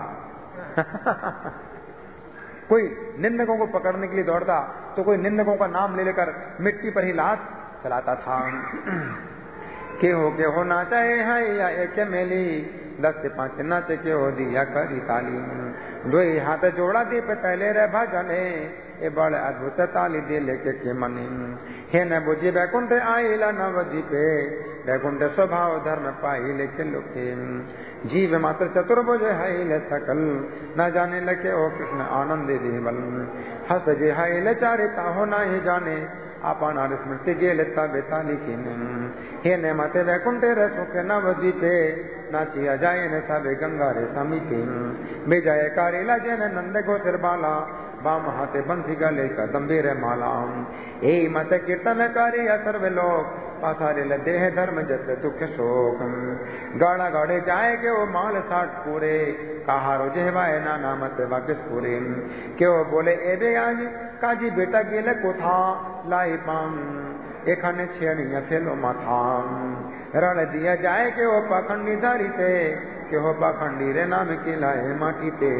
कोई निंदकों को पकड़ने के लिए दौड़ता तो कोई निंदकों का नाम ले लेकर मिट्टी पर ही लात चलाता था। के हो के हो नाचा है या एक मेली, दस से पांच नाचे के हो दिया करी ताली, दो हाथ जोड़ा दी पे पहले रे भजने, ए बड़े अद्भुत ताली दे लेके के मनी। हे न बुझी वैकुंठ आईला नवद्वीपे, वैकुंठ स्वभाव धर्म पाई लेके लोके, जीव मात्र चतुर्भुज है सकल, न जाने लगे ओ कृष्ण आनंद देवल, हस जे है चारिता हो ना ही जाने, अपन स्मृति गेल बेताली की। हे न मते वैकुंठ रे सुख नवद्वीपे, नाचिया जाए न सबे गंगा रे समीपे, बेजय कारेला जन नंद गोचर बाला, बाम हाथे बंसी गले कदम्बे रे माला, ए मत कीर्तन कार्य सर्व लोक, पासारे ल देह धर्म जत दुख शोक, गाड़ा गाड़े जाए के वो माल साठ पूरे, कहारो जेहवाए नाना मत वाकिस पूरे, क्यों बोले एबे आज काजी बेटा गेले कोथा, लाई पाम एखाने छेड़िया फेलो माथा, रण दिया जाए के वो पाखंडी धारी थे, के हो पाखंडी रे नाम के लाए माटी ते।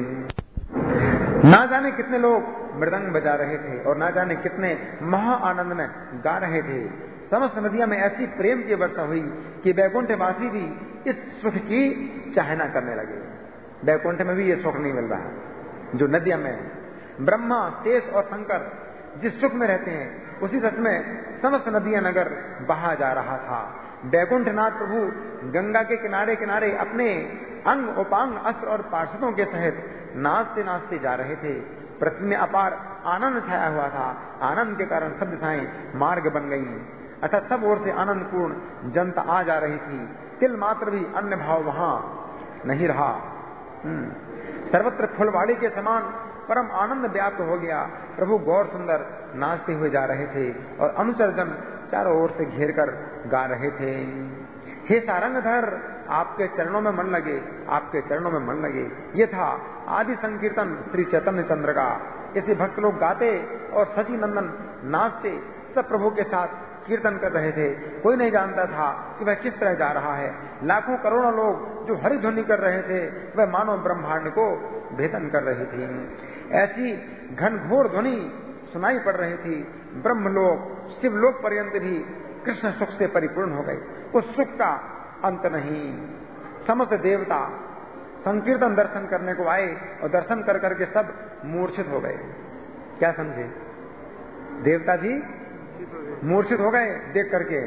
ना जाने कितने लोग मृदंग बजा रहे थे और ना जाने कितने महा आनंद में गा रहे थे। समस्त नदियां में ऐसी प्रेम की वर्षा हुई कि वैकुंठवासी भी इस सुख की चाहना करने लगे। वैकुंठ में भी ये सुख नहीं मिल रहा जो नदियां में है। ब्रह्मा, शेष और शंकर जिस सुख में रहते हैं उसी रस में समस्त नदियां नगर बहा जा रहा था। वैकुंठनाथ प्रभु गंगा के किनारे किनारे अपने अंग उपांग अस्त्र और पार्षदों के सहित नाचते नाचते जा रहे थे। पृथ्वी में अपार आनंद छाया हुआ था। आनंद के कारण सब दिशाएं मार्ग बन गई, अर्थात सब ओर से आनंदपूर्ण जनता आ जा रही थी। तिल मात्र भी अन्य भाव वहां नहीं रहा। सर्वत्र फुलवाड़ी के समान परम आनंद व्याप्त हो गया। प्रभु गौर सुंदर नाचते हुए जा रहे थे और अनुचर जन चारों ओर से घेर कर गा रहे थे। हे सारंगधर, आपके चरणों में मन लगे, आपके चरणों में मन लगे। ये था आदि संकीर्तन श्री चैतन्य चंद्र का। इसे भक्त लोग गाते और सची नंदन नाचते सब प्रभु के साथ कीर्तन कर रहे थे। कोई नहीं जानता था कि वह किस तरह जा रहा है। लाखों करोड़ों लोग जो हरि ध्वनि कर रहे थे वह मानव ब्रह्मांड को भेदन कर रही थी। ऐसी घनघोर ध्वनि सुनाई पड़ रही थी। ब्रह्मलोक शिवलोक पर्यंत भी कृष्ण सुख से परिपूर्ण हो गए। उस सुख का अंत नहीं। समस्त देवता संकीर्तन दर्शन करने को आए और दर्शन कर करके सब मूर्छित हो गए। क्या समझे? देवता भी मूर्छित हो गए देख करके।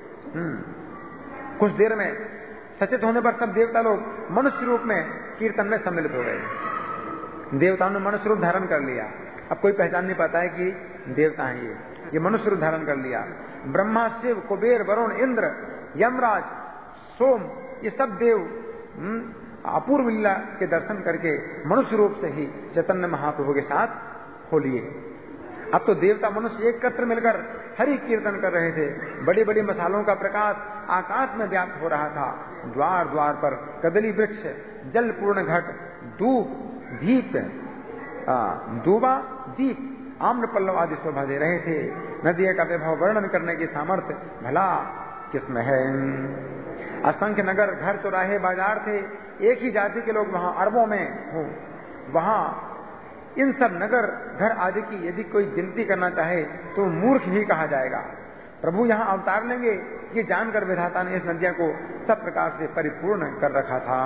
कुछ देर में सचेत होने पर सब देवता लोग मनुष्य रूप में कीर्तन में सम्मिलित हो गए। देवताओं ने मनुष्य रूप धारण कर लिया। अब कोई पहचान नहीं पाता है कि देवता हैं ये ये मनुष्य रूप धारण कर लिया। ब्रह्मा, शिव, कुबेर, वरुण, इंद्र, यमराज, सोम, ये सब देव अपूर्व लीला के दर्शन करके मनुष्य रूप से ही चैतन्य महाप्रभु के साथ हो लिए। अब तो देवता मनुष्य एकत्र मिलकर हरि कीर्तन कर रहे थे। बड़ी बड़ी मसालों का प्रकाश आकाश में व्याप्त हो रहा था। द्वार द्वार पर कदली वृक्ष, जल पूर्ण घट, धूप, दीप, दूबा, दीप आम्र पल्लव आदि शोभा दे रहे थे। नदियों का वैभव वर्णन करने की सामर्थ्य भला किसमें है। असंख्य नगर, घर, चौराहे, बाजार थे। एक ही जाति के लोग वहां अरबों में हों, वहां इन सब नगर, घर आदि की यदि कोई गिनती करना चाहे तो मूर्ख ही कहा जाएगा। प्रभु यहां अवतार लेंगे ये जानकर विधाता ने इस नदिया को सब प्रकार से परिपूर्ण कर रखा था।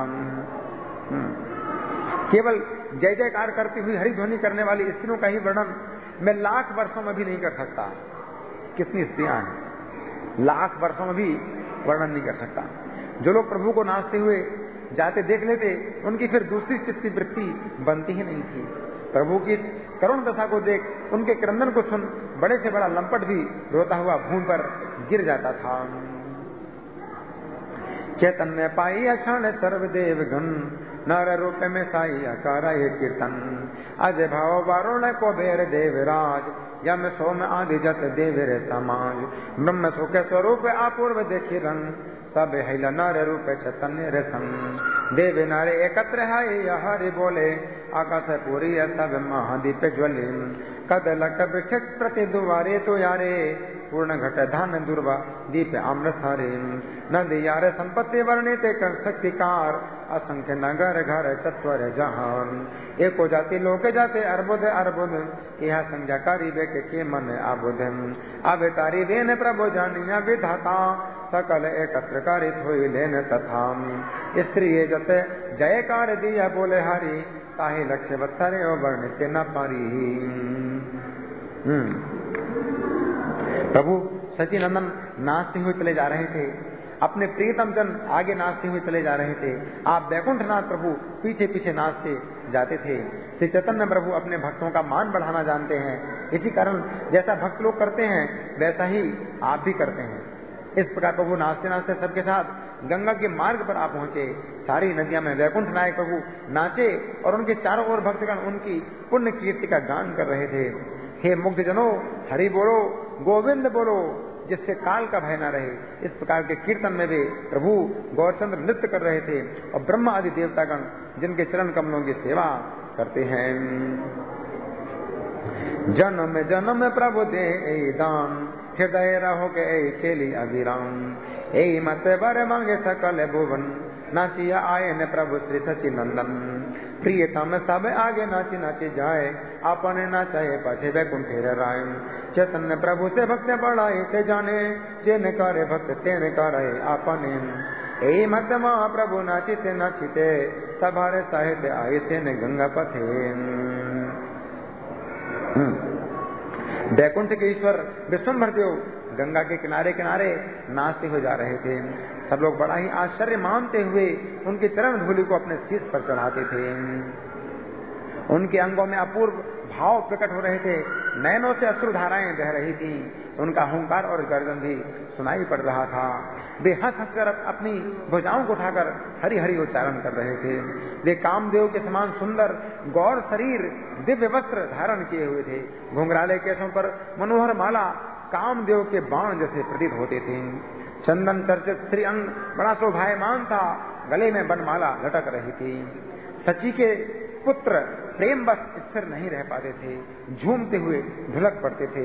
केवल जय जयकार करती हुई हरिध्वनि करने वाली स्त्रियों का ही वर्णन मैं लाख वर्षों में भी नहीं कर सकता। कितनी स्त्रियां हैं, लाख वर्षों में भी वर्णन नहीं कर सकता। जो लोग प्रभु को नाचते हुए जाते देख लेते, उनकी फिर दूसरी चित्त की वृत्ति बनती ही नहीं थी। प्रभु की करुण दशा को देख, उनके क्रंदन को सुन, बड़े से बड़ा लंपट भी रोता हुआ भूमि पर गिर जाता था। चैतन्य पाई अक्षण सर्वदेव गण, नर रूप में साई आकार कीर्तन, अजय भाव वारुण को बेर देवराज, यम सोम आदि जत देवर समाज, ब्रह्म सुख स्वरूप अपूर्व देखी रंग, सब हिल नर रूप चैतन्य रसम, देव नारे एकत्र है हरि बोले, आकाश पूरी सब महादीप ज्वले, कदलक वृक्ष प्रति दुआरे तो यारे, पूर्ण घट धान दुर्वा दीप आम्र सारे, नदी यार संपत्ति वर्णित कर शक्तिकार, असंख्य नगर घर चत्वर जहान, एको जाति लोक जाते अर्बुद अर्बुद, यह संज्ञाकारी बेके के मन आबुद, अब तारी बेन प्रभु जानिया विधाता, सकल एकत्र कारित हुई लेन तथा, स्त्री जते जयकार दिया बोले हरि, ताहि लक्ष्य वत्सरे वर्णित न पारी। प्रभु सचिनंदन नाचते हुए चले जा रहे थे, अपने प्रियतम जन आगे नाचते हुए चले जा रहे थे। आप वैकुंठनाथ प्रभु पीछे पीछे नाचते जाते थे। श्री चैतन्य प्रभु अपने भक्तों का मान बढ़ाना जानते हैं, इसी कारण जैसा भक्त लोग करते हैं वैसा ही आप भी करते हैं। इस प्रकार प्रभु नाचते नाचते सबके साथ गंगा के मार्ग पर आ पहुंचे। सारी नदियां में वैकुंठ नायक प्रभु नाचे और उनके चारों ओर भक्तगण उनकी पुण्य कीर्ति का गान कर रहे थे। हे मुग्ध जनों, हरि बोलो, गोविंद बोलो, जिससे काल का भय न रहे। इस प्रकार के कीर्तन में भी प्रभु गौरचंद्र नृत्य कर रहे थे और ब्रह्म आदि देवतागण जिनके चरण कमलों की सेवा करते हैं। जन्म जन्म प्रभु दे दान, हृदय रहो के केली अभिराम, ए मत बर मांगे सकल भुवन, नाचिया आये न प्रभु श्री सची नंदन, प्रियतम सब आगे नाची नाची जाए, आपने नाचाए पाछे वैकुंठे राय, चैतन्य प्रभु से भक्त बढ़ाए ते जाने, जिन करे भक्त तेन करे आपने, ए मत महाप्रभु नाचिते नाचिते, सभारे साहित्य आये से न गंगा पथे। वैकुंठ के ईश्वर विश्वम्भर देव गंगा के किनारे किनारे नाचते हुए जा रहे थे। सब लोग बड़ा ही आश्चर्य मानते हुए उनके चरण धूलि को अपने शीश पर चढ़ाते थे। उनके अंगों में अपूर्व भाव प्रकट हो रहे थे, नयनों से अश्रुधाराएं बह रही थी, उनका हुंकार और गर्जन भी सुनाई पड़ रहा था। वे हंस हंसकर अपनी भुजाओं को उठाकर हरि हरि उच्चारण कर रहे थे। वे कामदेव के समान सुंदर गौर शरीर, दिव्य वस्त्र धारण किए हुए थे। घुंघराले केसों पर मनोहर माला कामदेव के बाण जैसे प्रतीत होते थे। चंदन चर्चित श्री अंग बड़ा शोभायमान था, गले में बनमाला लटक रही थी। सची के पुत्र प्रेम बस स्थिर नहीं रह पाते थे, झूमते हुए ढुलक पड़ते थे।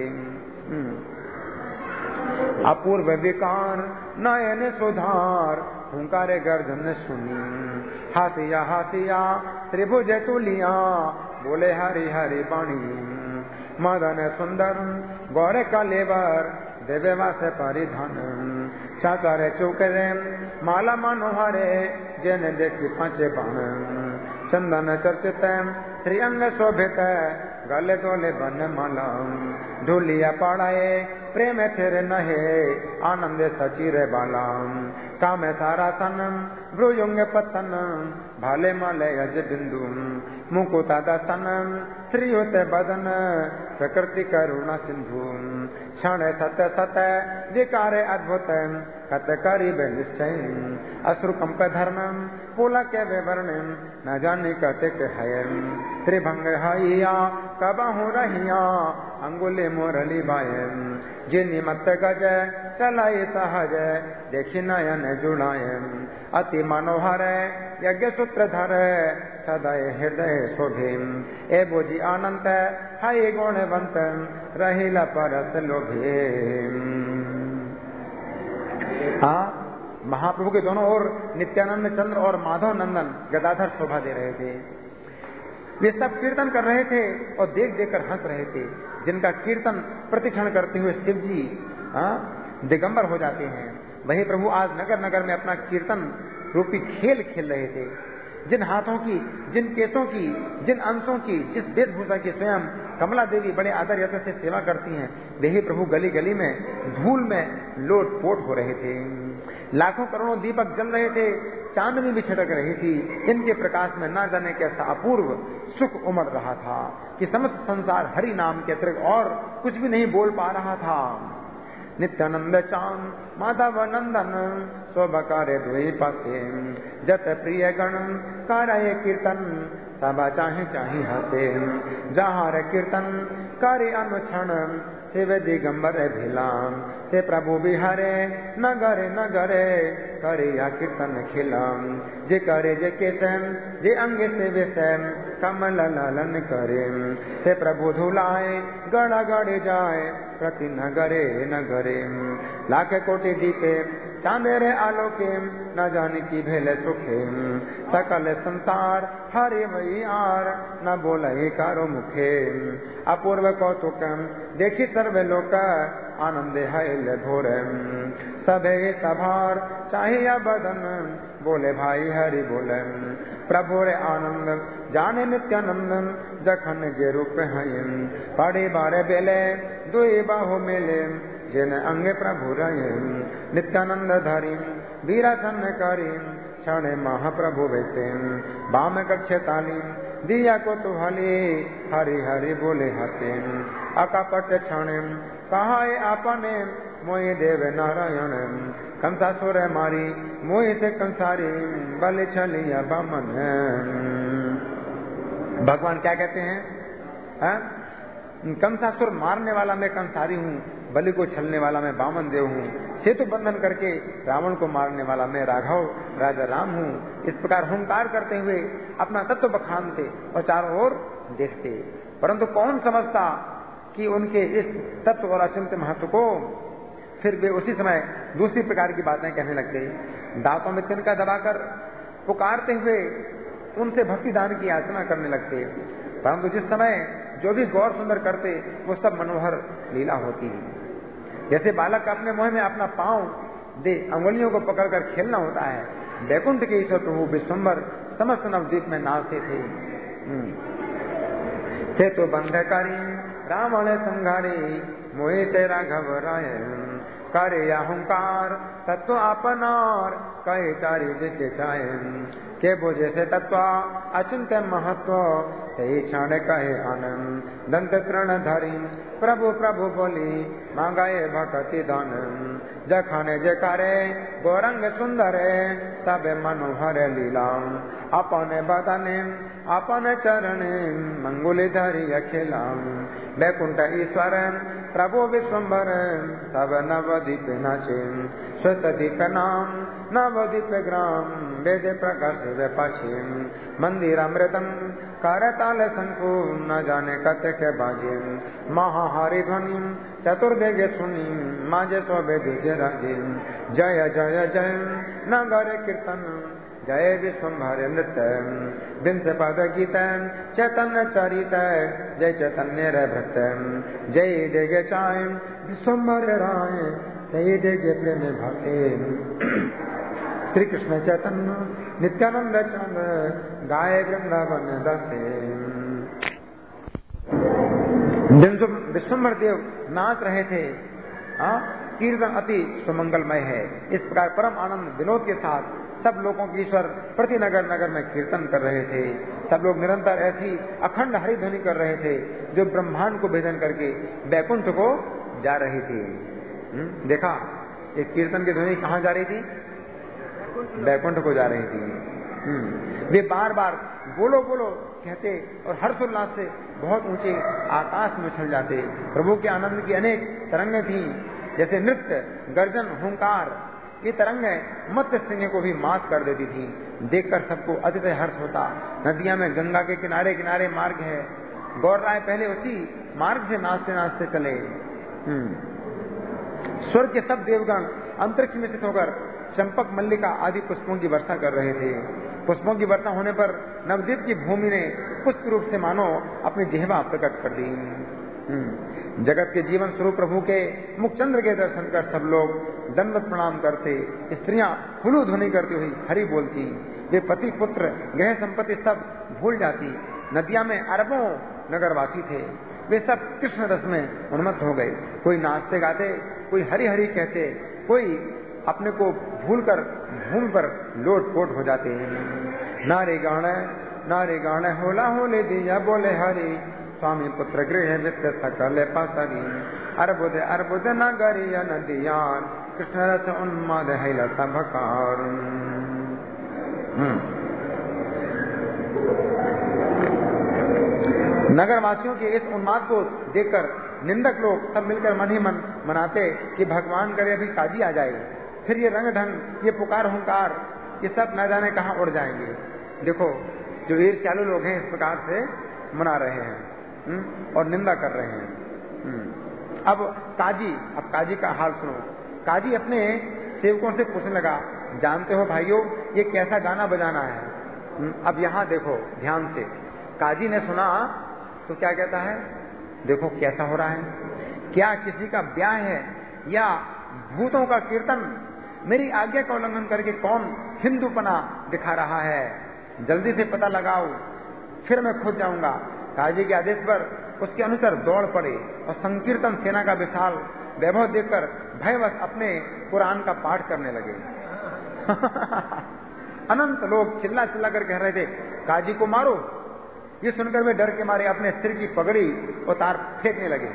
अपूर्व विकार नयन सुधार, हुंकारे गर्जन सुनी, हासिया हासिया त्रिभुज तुलिया, बोले हरि हरि बाणी, मदन सुंदर गौर कलेवर, देवे वास परिधान, चाचारे चौकरे माला मनोहरे, जन देखी पांचे बाण, चंदन चर्चित श्रीअंग शोभित, गले तोले बन माला, ढोलिया पड़ाए प्रेम थेरे नहे, आनंद सचिरे बाला, काम सारा सन भ्रुयुंग पतन, भाले माले अज बिंदु, मुकुता दसन श्रीयुत बदन, प्रकृति करुणा सिंधु, क्षण सत सत विकारे अद्भुत, कत करीब निश्चय, अश्रुकंप धर्म पुला के विवरण, न जाने कते है, त्रिभंग हइया कबहु रहिया, अंगुली मुरली बाए, जे निमत गज चलाए सहज, देखी नयन जुड़ाए, अति मनोहर यज्ञ सूत्रधर, सदय हृदय शोभे, ए बोझी अनंत हाय गुणवंत, रहिला परस लोभे। हाँ, महाप्रभु के दोनों ओर नित्यानंद चंद्र और माधव नंदन गदाधर शोभा दे रहे थे। वे सब कीर्तन कर रहे थे और देख देख कर हंस रहे थे। जिनका कीर्तन प्रतिक्षण करते हुए शिव जी दिगंबर हो जाते हैं, वही प्रभु आज नगर नगर में अपना कीर्तन रूपी खेल खेल रहे थे। जिन हाथों की, जिन केसों की, जिन अंशों की, जिस वेशभूषा की स्वयं कमला देवी बड़े आदर यत्न से सेवा करती हैं, वही प्रभु गली गली में धूल में लोटपोट हो रहे थे। लाखों करोड़ों दीपक जल रहे थे, चांदनी भी छिटक रही थी। इनके प्रकाश में ना जाने कैसा अपूर्व सुख उमड़ रहा था कि समस्त संसार हरि नाम के अतिरिक्त और कुछ भी नहीं बोल पा रहा था। नित्यानंद चांद माधव नंदन शोभकारे द्वि पासे, जत प्रिय गण कराये कीर्तन, सबा चाहे चाहे हसे, जहाँ कीर्तन करे अनुक्षण, शिव दिगंबर भिलाम, से प्रभु बिहारे नगरे नगरे, करे या कीर्तन खिलाम, जे करे जे केसम, जे अंगे से विषम, कमल लालन करे, से प्रभु धुलाए गड़ा गड़े जाए, प्रति नगरे नगरे, लाख कोटि दीपे चांदेरे आलोके, न जाने की भेले सुखे, सकल संसार हरे वही आर, न बोले कारो मुखे, अपूर्व कौतुकम देखी सर्वे लोक, आनंदे है घोर, सभे सभार चाहे या बदन, बोले भाई हरि बोले, प्रभु रे आनंद जाने नित्यानंद, जखन जे रूप है, पड़े बारे बेले दुई बाहु मिले, जिन अंगे प्रभु रहे, नित्यानंद धरी वीरासन करी, क्षण महाप्रभु वैसे, बाम कक्ष ताली दिया को तो हले, हरि हरि बोले हसे, अकपट क्षण कहा आपने, मोहि देव नारायण, कंसासुर मारी मोहि से कंसारी, बल छलिया बमन। भगवान क्या कहते हैं? हा? कंसासुर मारने वाला मैं कंसारी हूँ, बलि को छलने वाला मैं बामन देव हूँ, सेतु बंधन करके रावण को मारने वाला मैं राघव राजा राम हूँ। इस प्रकार हुंकार करते हुए अपना तत्व बखानते और चारों ओर देखते, परंतु कौन समझता कि उनके इस तत्व और अचिंत्य महत्व को। फिर वे उसी समय दूसरी प्रकार की बातें कहने लगते, दांतों में तिनका दबाकर पुकारते हुए उनसे भक्ति दान की याचना करने लगते, परंतु जिस समय जो भी गौर सुंदर करते वो सब मनोहर लीला होती। जैसे बालक अपने मुंह में अपना पांव दे अंगुलियों को पकड़कर खेलना होता है, वैकुंठ के ईश्वर प्रभु विश्वम्भर समस्त नवद्वीप में नाचते थे। से तो बंधकारी रावण संघारी, मोहि तेरा घबराए, करे अहंकार तत्व अपनार, कहे चारी दिखे चाहे, के बोझे से तत्व अचिंत्य महत्व, सही क्षण कहे आनंद, दंत तृण धरी प्रभु प्रभु बोली, मांगाए भक्ति दान, जखाने जकारे गौरंग सुंदर, सब मनोहर लीला, अपने बदने अपन चरण, मंगुली धरी अखिला, वैकुंठ ईश्वर प्रभु विश्वम्भर, सब नवदीप नाचे, श्वेत दीप नाम नवदीप ग्राम, वेद प्रकाश वे पाछे, मंदिर अमृतम करताल शंकु, न जाने कत के बाजे, महाहारी ध्वनि चतुर्देगे सुनी, माजे सो वेद राजे, जय जय जय नगर कीर्तन, जय विश्वम्भर नृत्य, बिंस पद गीत चैतन्य चरित, जय चैतन्य रे भक्त, जय देगे चाय विश्वम्भर राय, सही देगे प्रेम भाषे, श्री कृष्ण चैतन्य नित्यानंद चंद, गाय वृंदावन दसे। विश्वम्भर देव नाच रहे थे, हाँ, कीर्तन अति सुमंगलमय है। इस प्रकार परम आनंद विनोद के साथ सब लोगों की ईश्वर प्रति नगर नगर में कीर्तन कर रहे थे। सब लोग निरंतर ऐसी अखंड हरिध्वनि कर रहे थे जो ब्रह्मांड को भेदन करके वैकुंठ को जा रही थी। हुँ? देखा एक कीर्तन की ध्वनि कहाँ जा रही थी? वैकुंठ को जा रही थी। हुँ? वे बार बार बोलो बोलो कहते और हर्षोल्लास से बहुत ऊंचे आकाश में उछल जाते। प्रभु के आनंद की अनेक तरंगें थीं, जैसे नृत्य, गर्जन, हुंकार। ये तरंगें मत्स्य सिंह को भी मात कर देती थी। देखकर सबको अतिशय हर्ष होता। नदियां में गंगा के किनारे किनारे मार्ग है। गौर राय पहले उसी मार्ग से नाचते नाचते चले। स्वर्ग के सब देवगण अंतरिक्ष में स्थित होकर चंपक, मल्लिका आदि पुष्पों की वर्षा कर रहे थे। पुष्पों की वर्षा होने पर नवद्वीप की भूमि ने पुष्प रूप से मानो अपनी जिह्वा प्रकट कर दी। जगत के जीवन स्वरूप प्रभु के मुखचंद्र के दर्शन कर सब लोग दंडवत प्रणाम करते। स्त्रियां हुलू ध्वनि करती हुई हरि बोलती। वे पति, पुत्र, गृह संपत्ति सब भूल जाती। नदियां में अरबों नगरवासी थे। वे सब कृष्ण रस में उन्मत्त हो गए। कोई नाचते गाते, कोई हरि हरि कहते, कोई अपने को भूलकर भूमि पर लोट पोट हो जाते। नारे गाणे नारे गाणे होला होले दिया बोले हरि, स्वामी पुत्र गृह वित्त सकल पासरी। अर्बुद अर्बुद नगरिया नदियान, कृष्ण रस उन्माद है लता भकार। नगरवासियों के इस उन्माद को देखकर निंदक लोग सब मिलकर मन ही मन मनाते कि भगवान करे अभी काजी आ जाए, फिर ये रंग ढंग, ये पुकार हुंकार, ये सब न जाने कहाँ उड़ जाएंगे। देखो जो ईर्ष्यालु लोग हैं इस प्रकार से मना रहे हैं हुँ? और निंदा कर रहे हैं। हुँ? अब काजी अब काजी का हाल सुनो। काजी अपने सेवकों से पूछने लगा, जानते हो भाइयों ये कैसा गाना बजाना है? हुँ? अब यहाँ देखो ध्यान से। काजी ने सुना तो क्या कहता है, देखो कैसा हो रहा है, क्या किसी का ब्याह है या भूतों का कीर्तन? मेरी आज्ञा का उल्लंघन करके कौन हिंदूपना दिखा रहा है? जल्दी से पता लगाओ, फिर मैं खुद जाऊंगा। काजी के आदेश पर उसके अनुसार दौड़ पड़े और संकीर्तन सेना का विशाल वैभव देखकर भयवश अपने कुरान का पाठ करने लगे। अनंत लोग चिल्ला चिल्ला कर कह रहे थे, काजी को मारो। ये सुनकर वे डर के मारे अपने सिर की पगड़ी उतार फेंकने लगे।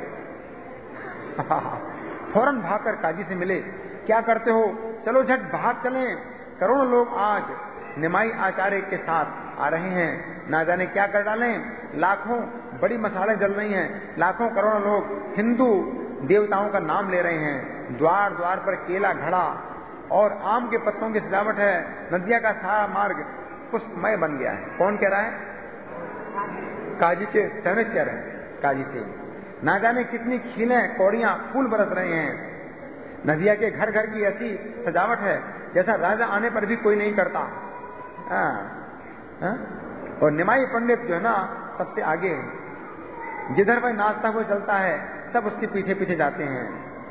फौरन भागकर काजी से मिले। क्या करते हो, चलो झट भाग चलें। करोड़ों लोग आज निमाई आचार्य के साथ आ रहे हैं, ना जाने क्या कर डालें। लाखों बड़ी मसाले जल रही हैं। लाखों करोड़ों लोग हिंदू देवताओं का नाम ले रहे हैं। द्वार द्वार पर केला घड़ा और आम के पत्तों की सजावट है। नदिया का सारा मार्ग पुष्पमय बन गया है। कौन कह रहा है? काजी के सैनिक कह रहे हैं। काजी से ना जाने कितनी खीलें, कौड़ियां, फूल बरस रहे हैं। नदिया के घर घर की ऐसी सजावट है जैसा राजा आने पर भी कोई नहीं करता। आ, आ? और निमाई पंडित जो है ना सबसे आगे, जिधर वह नाचता हुआ चलता है सब उसके पीछे पीछे जाते हैं।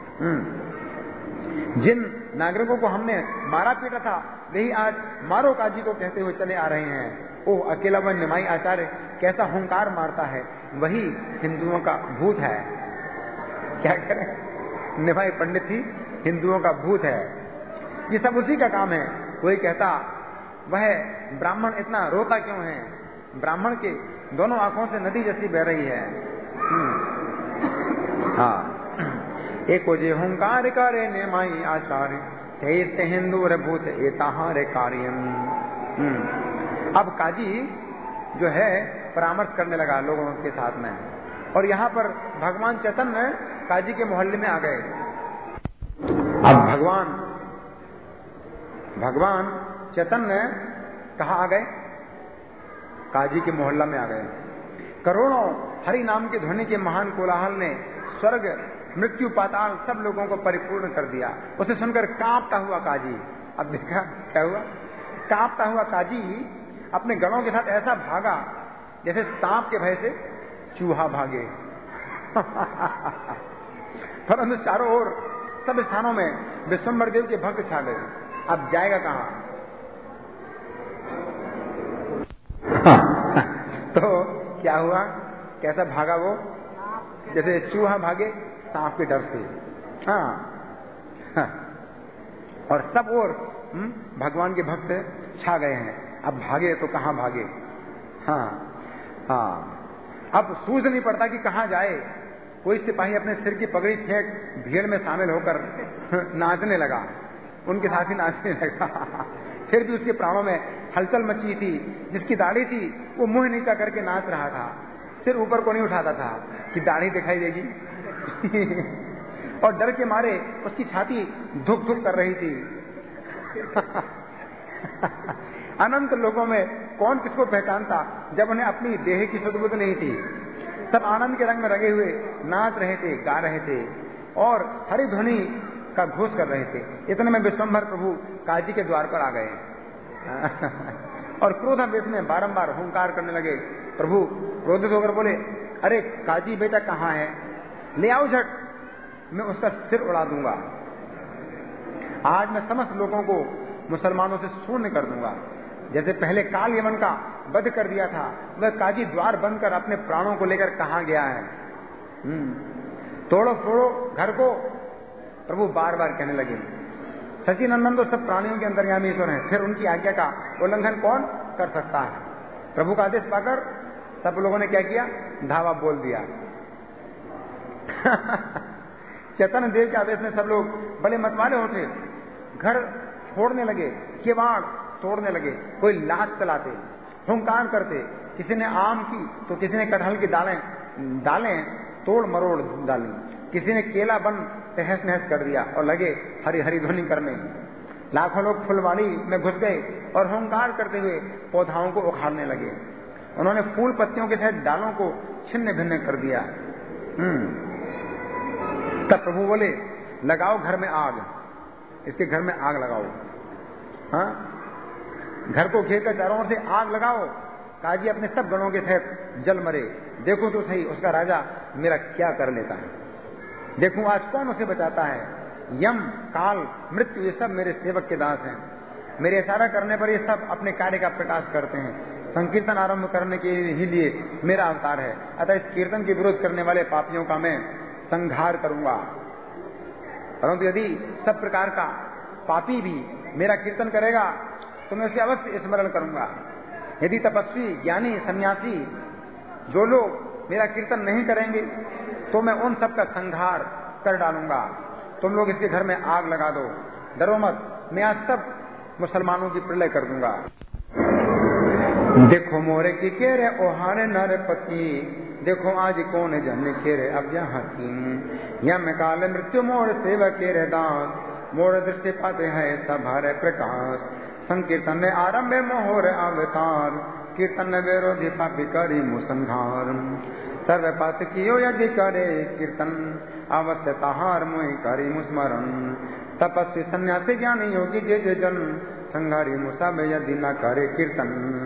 जिन नागरिकों को हमने मारा पीटा था वही आज मारो काजी को कहते हुए चले आ रहे हैं। ओह अकेला वह निमाई आचार्य कैसा हुंकार मारता है, वही हिंदुओं का भूत है। क्या करें, निमाई पंडित ही हिंदुओं का भूत है। ये सब उसी का काम है। कोई कहता वह ब्राह्मण इतना रोता क्यों है, ब्राह्मण के दोनों आंखों से नदी जैसी बह रही है। हाँ, एक जे हुंकार करे निमाई आचार्य, थे हिंदू रे भूत एताहारे कार्यम। अब काजी जो है परामर्श करने लगा लोगों के साथ में, और यहाँ पर भगवान चैतन्य काजी के मोहल्ले में आ गए। अब भगवान भगवान चैतन्य कहाँ आ गए? काजी के मोहल्ला में आ गए। करोड़ों हरि नाम के ध्वनि के महान कोलाहल ने स्वर्ग, मृत्यु, पाताल सब लोगों को परिपूर्ण कर दिया। उसे सुनकर कांपता हुआ काजी, अब देखा क्या हुआ, कांपता हुआ काजी अपने गणों के साथ ऐसा भागा जैसे सांप के भय से चूहा भागे। परंतु चारों ओर सब स्थानों में विश्वम्भर देव के भक्त छा गए। अब जाएगा कहां? तो क्या हुआ, कैसा भागा वो? जैसे चूहा भागे सांप के डर से। हाँ, हाँ। और सब ओर भगवान के भक्त छा गए हैं। अब भागे तो कहां भागे? हाँ हाँ, अब सूझ नहीं पड़ता कि कहां जाए। कोई सिपाही अपने सिर की पगड़ी फेंक भीड़ में शामिल होकर नाचने लगा, उनके साथ ही नाचने लगा। फिर भी उसके प्राणों में हलचल मची थी। जिसकी दाढ़ी थी वो मुंह नीचा करके नाच रहा था। सिर ऊपर को नहीं उठाता था कि दाढ़ी दिखाई देगी और डर के मारे उसकी छाती धुक धुक कर रही थी। अनंत लोगों में कौन किसको पहचानता जब उन्हें अपनी देह की सुध-बुध नहीं थी। सब आनंद के रंग में रंगे हुए नाच रहे थे, गा रहे थे और हरि ध्वनि का घोष कर रहे थे। इतने में विश्वम्भर प्रभु काजी के द्वार पर आ गए और क्रोधावेश में बारंबार हुंकार करने लगे। प्रभु क्रोधित होकर बोले, अरे काजी बेटा कहाँ है, ले आओ झट, मैं उसका सिर उड़ा दूंगा। आज मैं समस्त लोगों को मुसलमानों से शून्य कर दूंगा। जैसे पहले काल यमन का वध कर दिया था, वह काजी द्वार बंद कर अपने प्राणों को लेकर कहाँ गया है। तोड़ो फोड़ो घर को, प्रभु बार बार कहने लगे। सचिनंदन तो सब प्राणियों के अंतर्यामी ईश्वर हैं, फिर उनकी आज्ञा का उल्लंघन कौन कर सकता है। प्रभु का आदेश पाकर सब लोगों ने क्या किया, धावा बोल दिया। चैतन्य देव के आदेश में सब लोग बड़े मतवाले उठे, घर फोड़ने लगे, किवाड़ तोड़ने लगे, कोई लात चलाते, हुंकार करते, किसी ने आम की तो किसी ने कटहल की दालें दालें तोड़ मरोड़ डाली, किसी ने केला बन तहस नहस कर दिया और लगे हरी हरी ध्वनि करने। लाखों लोग फुलवाड़ी में घुस गए और हुंकार करते हुए पौधाओं को उखाड़ने लगे। उन्होंने फूल पत्तियों के सहित डालों को छिन्न भिन्न कर दिया। तब प्रभु बोले, लगाओ घर में आग, इसके घर में आग लगाओ। हाँ, घर को घेर कर चारों ओर से आग लगाओ। काजी अपने सब गणों के सहित जल मरे। देखो तो सही उसका राजा मेरा क्या कर लेता है, देखूं आज कौन उसे बचाता है। यम काल मृत्यु ये सब मेरे सेवक के दास हैं। मेरे इशारा करने पर ये सब अपने कार्य का प्रकाश करते हैं। संकीर्तन आरंभ करने के ही लिए मेरा अवतार है, अतः इस कीर्तन के विरोध करने वाले पापियों का मैं संहार करूंगा। परंतु यदि सब प्रकार का पापी भी मेरा कीर्तन करेगा तो मैं उसे अवश्य स्मरण करूंगा। यदि तपस्वी ज्ञानी सन्यासी जो लोग मेरा कीर्तन नहीं करेंगे तो मैं उन सब का संहार कर डालूंगा। तुम लोग इसके घर में आग लगा दो, डरो मत, मैं आज सब मुसलमानों की प्रलय कर दूंगा। देखो मोरे की केरे ओहारे नरपति, देखो आज कौन जन केरे अब यहाँ की। यम काल मृत्यु मोर सेवक केरे दास, मोर दृष्टि पाते हैं सब हरे प्रकाश। संकीर्तन में आरंभ मोहर अवतार, कीर्तन विरोधी पापी करी मुसंहार। सर्व पात कियो यदि करे कीर्तन, अवश्य ताहार मोहि करी मुस्मरण। तपस्वी सन्यासी ज्ञानी योगी जे जे जन, संहारी मुसब यदि न करे कीर्तन।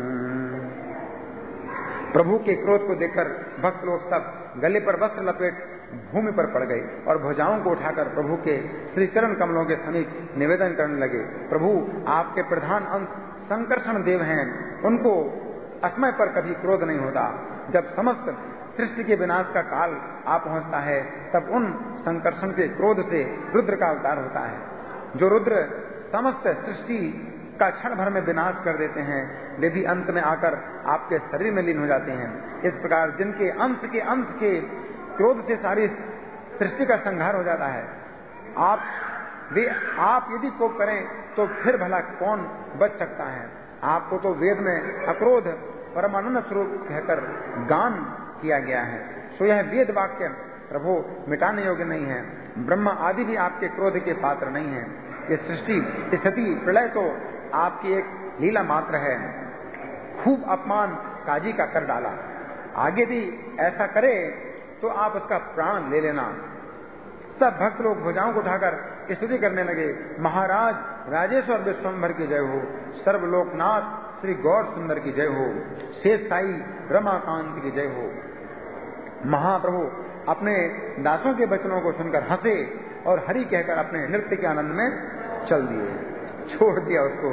प्रभु के क्रोध को देखकर भक्त लोग सब गले पर वस्त्र लपेट भूमि पर पड़ गए और भुजाओं को उठाकर प्रभु के श्री चरण कमलों के समीप निवेदन करने लगे। प्रभु आपके प्रधान अंश संकर्षण देव हैं, उनको असमय पर कभी क्रोध नहीं होता। जब समस्त सृष्टि के विनाश का काल आ पहुंचता है तब उन संकर्षण के क्रोध से रुद्र का अवतार होता है। जो रुद्र समस्त सृष्टि का क्षण भर में विनाश कर देते हैं, वे भी अंत में आकर आपके शरीर में लीन हो जाते हैं। इस प्रकार जिनके अंश के अंश के क्रोध से सारी सृष्टि का संहार हो जाता है, आप वे आप यदि कोप करें तो फिर भला कौन बच सकता है। आपको तो वेद में अक्रोध परमानंद स्वरूप कहकर गान किया गया है, सो यह वेद वाक्य प्रभु मिटाने योग्य नहीं है। ब्रह्मा आदि भी आपके क्रोध के पात्र नहीं है। ये सृष्टि स्थिति प्रलय तो आपकी एक लीला मात्र है। खूब अपमान काजी का कर डाला, आगे भी ऐसा करे तो आप उसका प्राण ले लेना। सब भक्त लोग भुजाओं को उठाकर स्तुति करने लगे। महाराज राजेश्वर विश्वम्भर की जय हो, सर्वलोकनाथ श्री गौर सुंदर की जय हो, शेष साई रमाकांत की जय हो। महाप्रभु अपने दासों के वचनों को सुनकर हंसे और हरि कहकर अपने नृत्य के आनंद में चल दिए, छोड़ दिया उसको।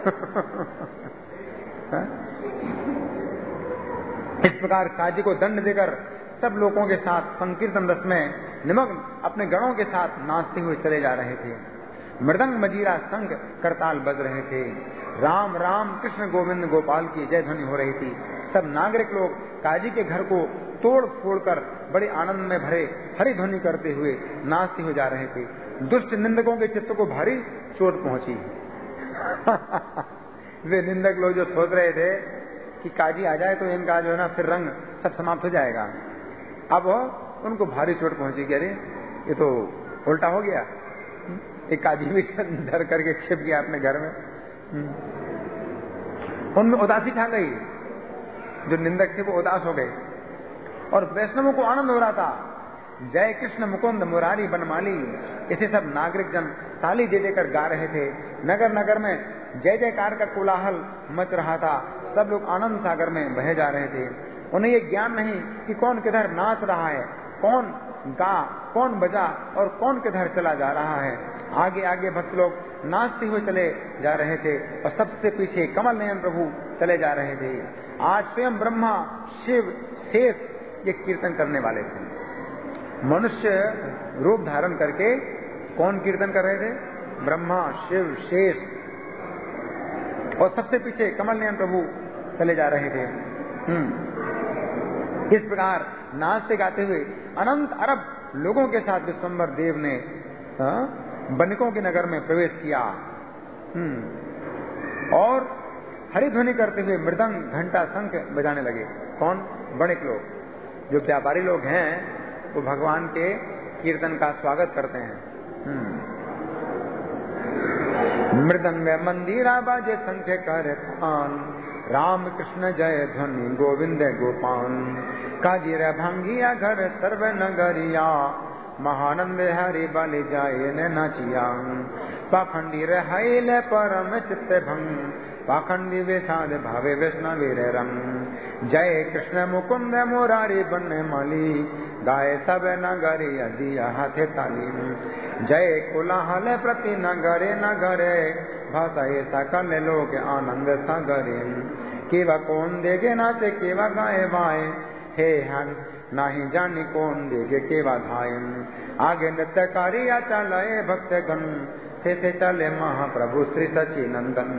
इस प्रकार काजी को दंड देकर सब लोगों के साथ संकीर्तन रस में निमग्न अपने गणों के साथ नाचते हुए चले जा रहे थे। मृदंग मजीरा संग करताल बज रहे थे। राम राम कृष्ण गोविंद गोपाल की जय ध्वनि हो रही थी। सब नागरिक लोग काजी के घर को तोड़ फोड़ कर बड़े आनंद में भरे हरि ध्वनि करते हुए नाचते हुए जा रहे थे। दुष्ट निंदकों के चित्त को भारी चोट पहुंची। वे निंदक लोग जो सोच रहे थे कि काजी आ जाए तो इनका जो है ना फिर रंग सब समाप्त हो जाएगा। अब उनको भारी चोट पहुंची कि अरे ये तो उल्टा हो गया, एक काजी भी डर करके छिप गया अपने घर में। उनमें उदासी छा गई, जो निंदक थे वो उदास हो गए और वैष्णवों को आनंद हो रहा था। जय कृष्ण मुकुंद मुरारी बनमाली, इसे सब नागरिक जन ताली दे देकर गा रहे थे। नगर नगर में जय जयकार का कोलाहल मच रहा था, सब लोग आनंद सागर में बहे जा रहे थे। उन्हें ये ज्ञान नहीं कि कौन किधर नाच रहा है, कौन गा, कौन बजा और कौन किधर चला जा रहा है। आगे आगे भक्त लोग नाचते हुए चले जा रहे थे और सबसे पीछे कमल नयन प्रभु चले जा रहे थे। आज स्वयं ब्रह्मा शिव शेष ये कीर्तन करने वाले थे। मनुष्य रूप धारण करके कौन कीर्तन कर रहे थे? ब्रह्मा शिव शेष, और सबसे पीछे कमल नयन प्रभु चले जा रहे थे। हम्म इस प्रकार नाचते गाते हुए अनंत अरब लोगों के साथ विश्वम्बर देव ने बनिकों के नगर में प्रवेश किया। हम्म और हरिध्वनि करते हुए मृदंग घंटा शंख बजाने लगे। कौन? बणिक लोग। जो व्यापारी लोग हैं वो भगवान के कीर्तन का स्वागत करते हैं। मृदंग मंदिरा बाजे शंख कर तान, राम कृष्ण जय ध्वनि गोविंद गोपान। काजीर भंगिया घर सर्व नगरिया, महानंद हरि बलि जाय न नाचिया। पाखंडी रहैल परम चित्त भंग, पाखंडी वेशाद भावे वैष्णवीर रंग। जय कृष्ण मुकुंद मुरारी बनमाली, गाय सब नगरी दिया हाथे ताली। जय कोलाहल प्रति नगरे नगरे, भाषाए सकल लोग आनंद सागरे। केवा कौन देगे नाचे केवा गाए बाए, हे हन नाही जानी कौन देगे केवा धाय। आगे नृत्यकारी चलाए भक्त गण, से से चले महाप्रभु श्री सचिनंदन।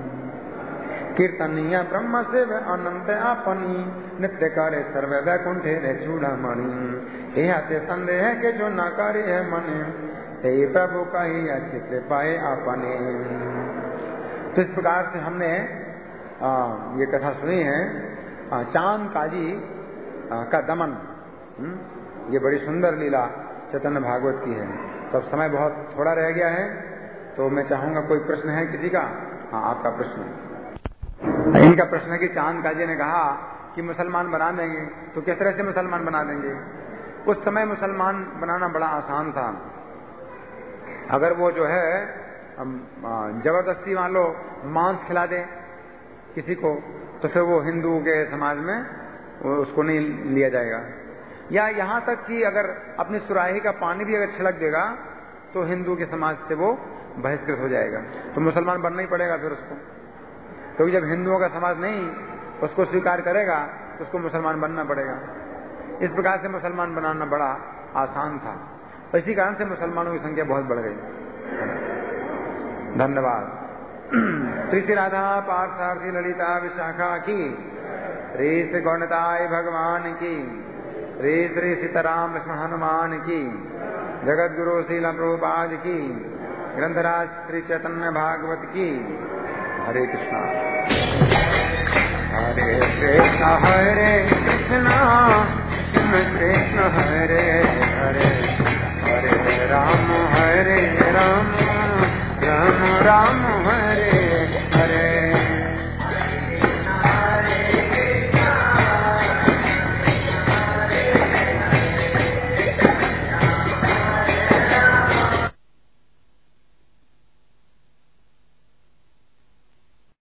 कीर्तनीय ब्रह्म शिव अनंत आपनी, नित्य करे सर्व वैकुंठे रे चूड़ामणि। यह ते संदेह के जो न करे है मने, से प्रभु का ही अच्छे पाए अपने। तो इस प्रकार से हमने आ, ये कथा सुनी है आ, चांद काजी आ, का दमन। हुँ? ये बड़ी सुंदर लीला चैतन्य भागवत की है। तो अब समय बहुत थोड़ा रह गया है, तो मैं चाहूंगा कोई प्रश्न है किसी का? हाँ, आपका प्रश्न। इनका प्रश्न है कि चांद काजी ने कहा कि मुसलमान बना देंगे, तो किस तरह से मुसलमान बना देंगे? उस समय मुसलमान बनाना बड़ा आसान था। अगर वो जो है जबरदस्ती मान लो मांस खिला दे किसी को, तो फिर वो हिंदू के समाज में उसको नहीं लिया जाएगा। या यहाँ तक कि अगर अपनी सुराही का पानी भी अगर छिड़क देगा तो हिंदू के समाज से वो बहिष्कृत हो जाएगा। तो मुसलमान बनना ही पड़ेगा फिर उसको, क्योंकि जब हिंदुओं का समाज नहीं उसको स्वीकार करेगा तो उसको मुसलमान बनना पड़ेगा। इस प्रकार से मुसलमान बनाना बड़ा आसान था, और इसी कारण से मुसलमानों की संख्या बहुत बढ़ गई। धन्यवाद। श्री राधा पार्थार्थी ललिता विशाखा की, श्री श्री गौणताय भगवान की, श्री श्री सीताराम लक्ष्मण हनुमान की, जगत गुरु श्रील प्रभुपाद की, ग्रंथराज श्री चैतन्य भागवत की। हरे कृष्णा हरे कृष्णा हरे कृष्णा कृष्ण कृष्ण हरे हरे, हरे राम हरे राम राम राम